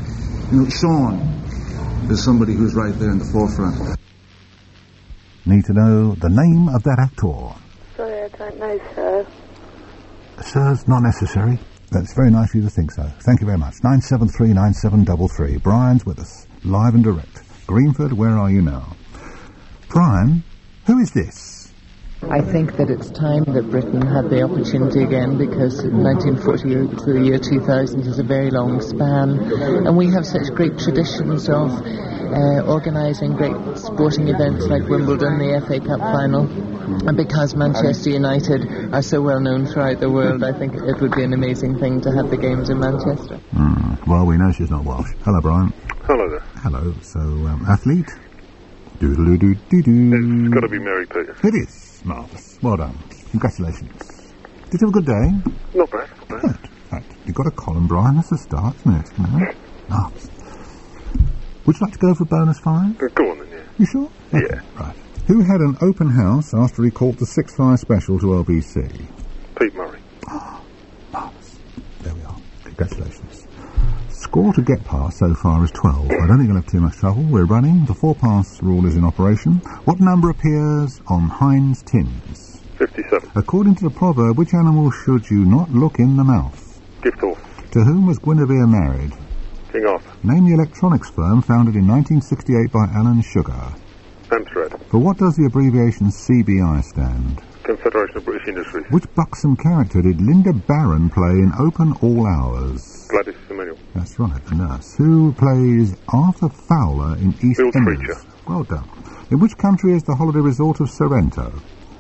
Sean is somebody who's right there in the forefront. Need to know the name of that actor. Sorry, I don't know, sir. Sir's not necessary. That's very nice of you to think so. Thank you very much. 973-9733. Brian's with us, live and direct. Greenford, where are you now? Brian, who is this? I think that it's time that Britain had the opportunity again, because 1948 to the year 2000 is a very long span, and we have such great traditions of organising great sporting events like Wimbledon, the FA Cup final, and because Manchester United are so well known throughout the world, I think it would be an amazing thing to have the games in Manchester. Well, we know she's not Welsh. Hello, Brian. Hello there. Hello. So, athlete? Doodle-doo-doo-doo. It's got to be Mary Peter. It is. Marvellous. Well done. Congratulations. Did you have a good day? Not bad. Good. Right. You've got a column, Brian. That's a start, isn't it? Marvellous. Would you like to go for bonus 5? Go on then, yeah. You sure? Okay. Yeah. Right. Who had an open house after he caught the 6-fly special to LBC? Pete Murray. Marvellous. There we are. Congratulations. Score to get past so far is 12. I don't think I'll have too much trouble. We're running. The 4-pass rule is in operation. What number appears on Heinz tins? 57. According to the proverb, which animal should you not look in the mouth? Gift horse. To whom was Guinevere married? King Arthur. Name the electronics firm founded in 1968 by Alan Sugar. Amstrad. For what does the abbreviation CBI stand? Confederation of British Industries. Which buxom character did Linda Barron play in Open All Hours? Gladys Emanuel. That's right, the nurse. Who plays Arthur Fowler in EastEnders? Bill Preacher. Well done. In which country is the holiday resort of Sorrento?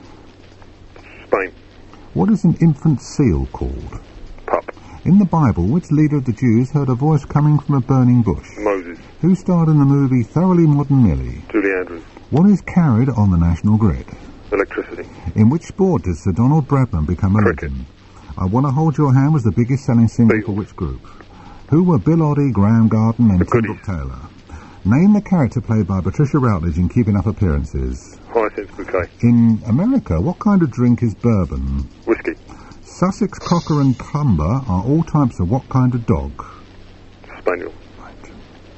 Spain. What is an infant seal called? Pup. In the Bible, which leader of the Jews heard a voice coming from a burning bush? Moses. Who starred in the movie Thoroughly Modern Millie? Julie Andrews. What is carried on the national grid? Electricity. In which sport did Sir Donald Bradman become a legend? I Want to Hold Your Hand was the biggest selling single for which group? Who were Bill Oddie, Graham Garden and Tim Brooke Taylor? Name the character played by Patricia Routledge in Keeping Up Appearances. Hyacinth Bouquet. In America, what kind of drink is bourbon? Whiskey. Sussex, Cocker and Clumber are all types of what kind of dog? Spaniel. Right.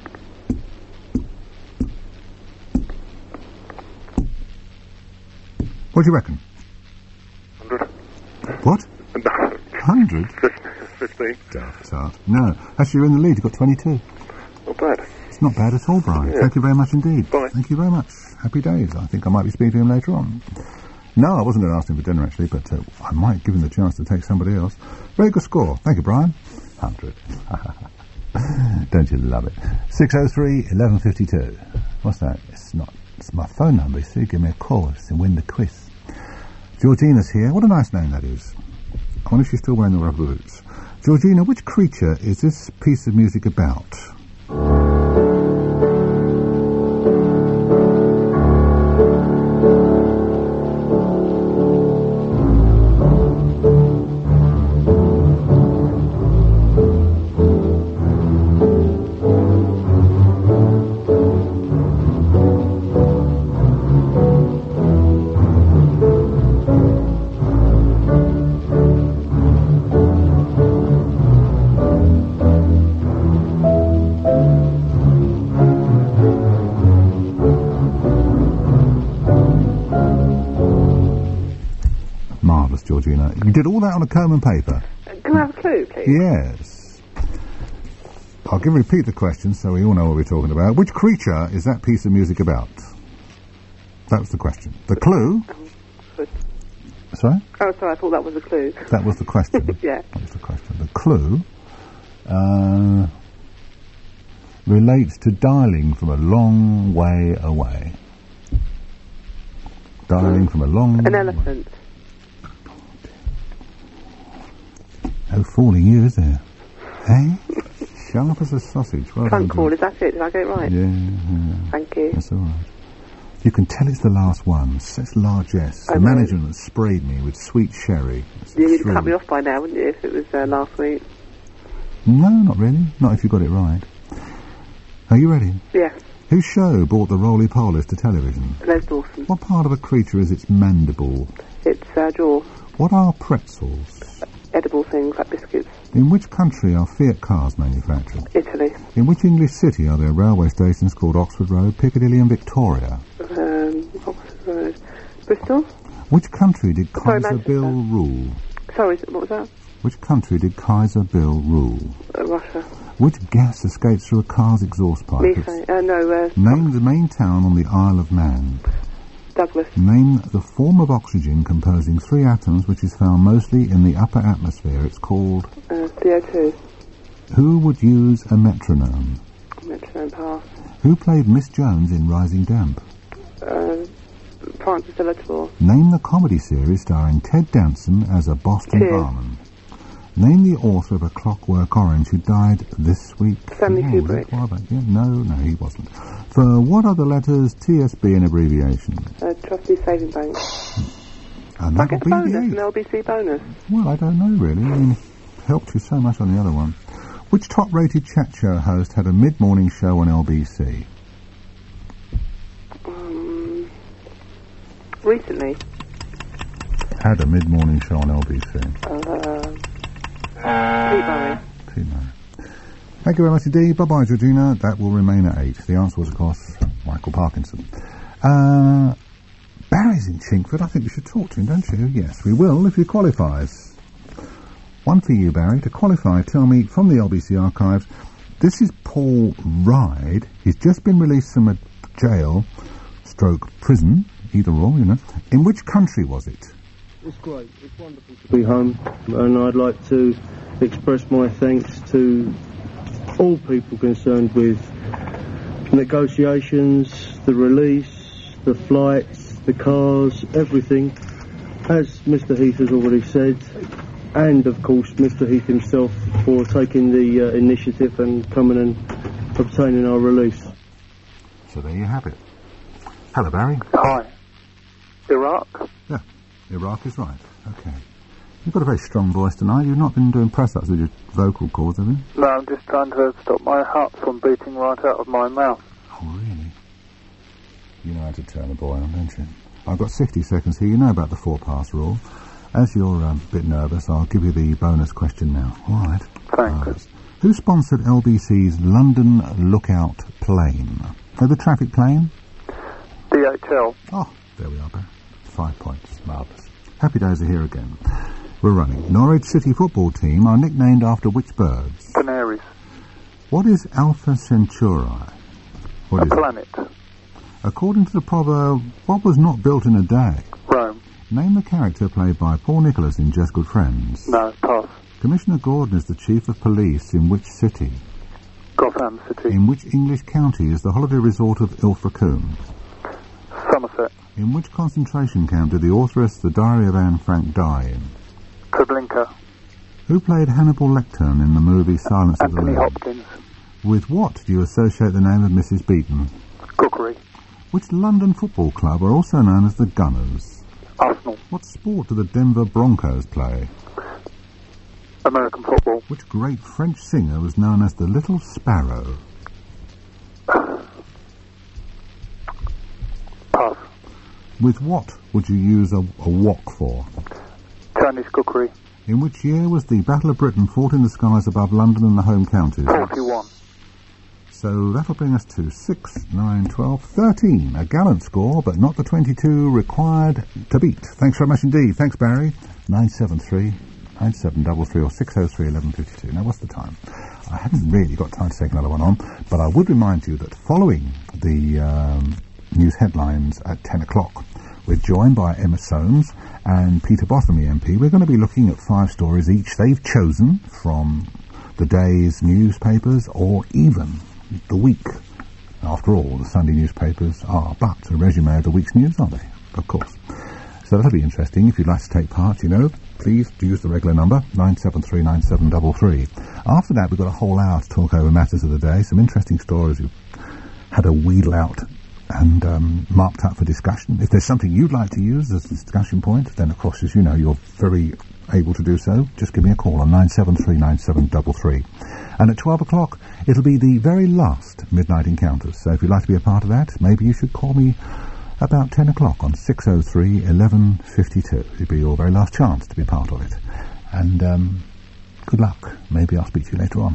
What do you reckon? 100. What? 100? 15. No. Actually, you're in the lead. You've got 22. Not bad. Not bad at all, Brian. Yeah. Thank you very much indeed. Bye. Thank you very much. Happy days. I think I might be speaking to him later on. No, I wasn't going to ask him for dinner, actually, but I might give him the chance to take somebody else. Very good score. Thank you, Brian. 100. Don't you love it? 603 1152. What's that? It's my phone number, you see. Give me a call and win the quiz. Georgina's here. What a nice name that is. I wonder if she's still wearing the rubber boots. Georgina, which creature is this piece of music about? Georgina. You did all that on a comb and paper? Can I have a clue, please? Yes. I'll repeat the question so we all know what we're talking about. Which creature is that piece of music about? That was the question. The clue... Sorry? Oh, sorry, I thought that was a clue. That was the question? Yeah. That was the question. The clue relates to dialing from a long way away. Dialing from a long... An elephant. No fooling you, is there? Hey? Sharp as a sausage. Well Trunk call, is that it? Did I get it right? Yeah. Thank you. That's all right. You can tell it's the last one. Such largesse. The management has sprayed me with sweet sherry. You'd cut me off by now, wouldn't you, if it was last week? No, not really. Not if you got it right. Are you ready? Yes. Whose show brought the roly-polies to television? Les Dawson. What part of a creature is its mandible? It's jaw. What are pretzels? Edible things like biscuits. In which country are Fiat cars manufactured? Italy. In which English city are there railway stations called Oxford Road, Piccadilly and Victoria? Oxford Road. Bristol? Which country did Kaiser Bill rule? Sorry, what was that? Which country did Kaiser Bill rule? Russia. Which gas escapes through a car's exhaust pipe? Methane. Name the main town on the Isle of Man. Douglas. Name the form of oxygen composing 3 atoms which is found mostly in the upper atmosphere. It's called... CO2. Who would use a metronome? Pass. Who played Miss Jones in Rising Damp? Francis Delator. Name the comedy series starring Ted Danson as a Boston barman. Name the author of A Clockwork Orange who died this week. Stanley Kubrick. No, he wasn't. For what are the letters TSB an abbreviation? Trustee Saving Bank. And that'll be bonus, the 8. an LBC bonus. Well, I don't know really. I mean, helped you so much on the other one. Which top-rated chat show host had a mid-morning show on LBC? Recently. Had a mid-morning show on LBC. Pete Murray. Thank you very much indeed. Bye-bye, Georgina. That will remain at 8. The answer was, of course, Michael Parkinson. Barry's in Chingford. I think we should talk to him, don't you? Yes, we will, if he qualifies. One for you, Barry. To qualify, tell me, from the LBC archives, this is Paul Ryde. He's just been released from a jail, stroke prison, either or, you know. In which country was it? It's great. It's wonderful to be home, and I'd like to express my thanks to all people concerned with negotiations, the release, the flights, the cars, everything. As Mr. Heath has already said, and of course Mr. Heath himself for taking the initiative and coming and obtaining our release. So there you have it. Hello, Barry. Hi. Iraq? Yeah, Iraq is right. Okay. You've got a very strong voice tonight. You've not been doing press-ups with your vocal cords, have you? No, I'm just trying to stop my heart from beating right out of my mouth. Oh, really? You know how to turn a boy on, don't you? I've got 60 seconds here. You know about the 4-pass rule. As you're a bit nervous, I'll give you the bonus question now. All right. Thanks. Who sponsored LBC's London Lookout plane? Oh, the traffic plane? DHL. Oh, there we are, Barry. 5 points. Marvellous. Happy days are here again. We're running. Norwich City football team are nicknamed after which birds? Canaries. What is Alpha Centauri? What a is it? planet. According to the proverb, what was not built in a day? Rome. Name the character played by Paul Nicholas in Just Good Friends. No, pass. Commissioner Gordon is the chief of police in which city? Gotham City. In which English county is the holiday resort of Ilfracombe? Somerset. In which concentration camp did the authoress The Diary of Anne Frank die in? Treblinka. Who played Hannibal Lecter in the movie Silence of the Anthony Lambs? Hopkins. With what do you associate the name of Mrs. Beaton? Cookery. Which London football club are also known as the Gunners? Arsenal. What sport do the Denver Broncos play? American football. Which great French singer was known as the Little Sparrow? Pass. With what would you use a wok for? Chinese cookery. In which year was the Battle of Britain fought in the skies above London and the home counties? 41. So that'll bring us to 6, 9, 12, 13. A gallant score, but not the 22 required to beat. Thanks very much indeed. Thanks, Barry. 973 9733 or 603 1152. Now, what's the time? I haven't really got time to take another one on, but I would remind you that following the news headlines at 10 o'clock, we're joined by Emma Soames and Peter Bottomley MP. We're going to be looking at 5 stories each they've chosen from the day's newspapers or even the week. After all, the Sunday newspapers are but a resume of the week's news, aren't they? Of course. So that'll be interesting. If you'd like to take part, please use the regular number, 9739733. After that, we've got a whole hour to talk over matters of the day, some interesting stories we've had a wheedle out and marked up for discussion. If there's something you'd like to use as a discussion point, then, of course, as you know, you're very able to do so. Just give me a call on 9739733. And at 12 o'clock, it'll be the very last Midnight Encounters. So if you'd like to be a part of that, maybe you should call me about 10 o'clock on 603 1152. It'll be your very last chance to be part of it. And good luck. Maybe I'll speak to you later on.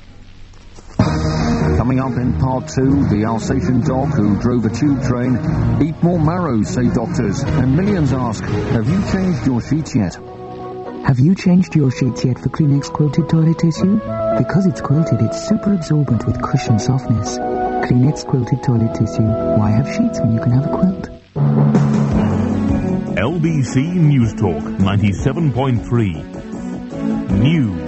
Coming up in part 2, the Alsatian dog who drove a tube train. Eat more marrow, say doctors. And millions ask, have you changed your sheets yet? Have you changed your sheets yet for Kleenex Quilted Toilet Tissue? Because it's quilted, it's super absorbent with cushion softness. Kleenex Quilted Toilet Tissue. Why have sheets when you can have a quilt? LBC News Talk 97.3. News.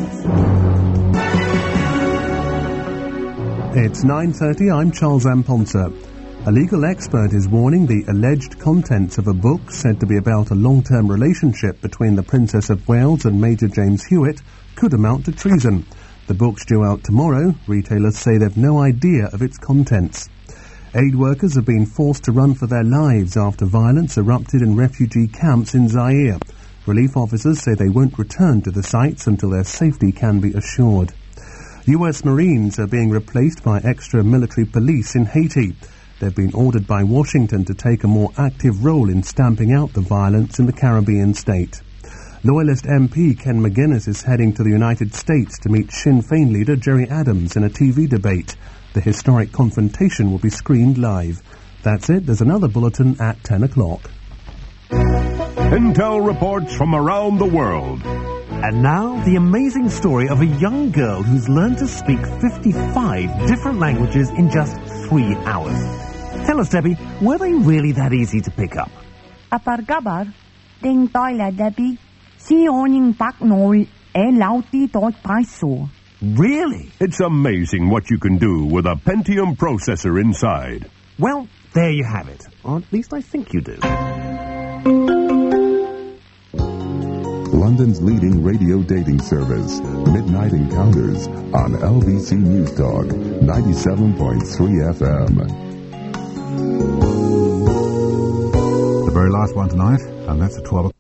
It's 9:30. I'm Charles Amponter. A legal expert is warning the alleged contents of a book said to be about a long-term relationship between the Princess of Wales and Major James Hewitt could amount to treason. The book's due out tomorrow. Retailers say they've no idea of its contents. Aid workers have been forced to run for their lives after violence erupted in refugee camps in Zaire. Relief officers say they won't return to the sites until their safety can be assured. US Marines are being replaced by extra military police in Haiti. They've been ordered by Washington to take a more active role in stamping out the violence in the Caribbean state. Loyalist MP Ken McGuinness is heading to the United States to meet Sinn Féin leader Gerry Adams in a TV debate. The historic confrontation will be screened live. That's it. There's another bulletin at 10 o'clock. Intel reports from around the world. And now, the amazing story of a young girl who's learned to speak 55 different languages in just 3 hours. Tell us, Debbie, were they really that easy to pick up? Apargabar, ding toilet Debbie, si oning pak nol, lauti dot paiso. Really? It's amazing what you can do with a Pentium processor inside. Well, there you have it. Or at least I think you do. London's leading radio dating service, Midnight Encounters, on LBC News Talk, 97.3 FM. The very last one tonight, and that's at 12 o'clock.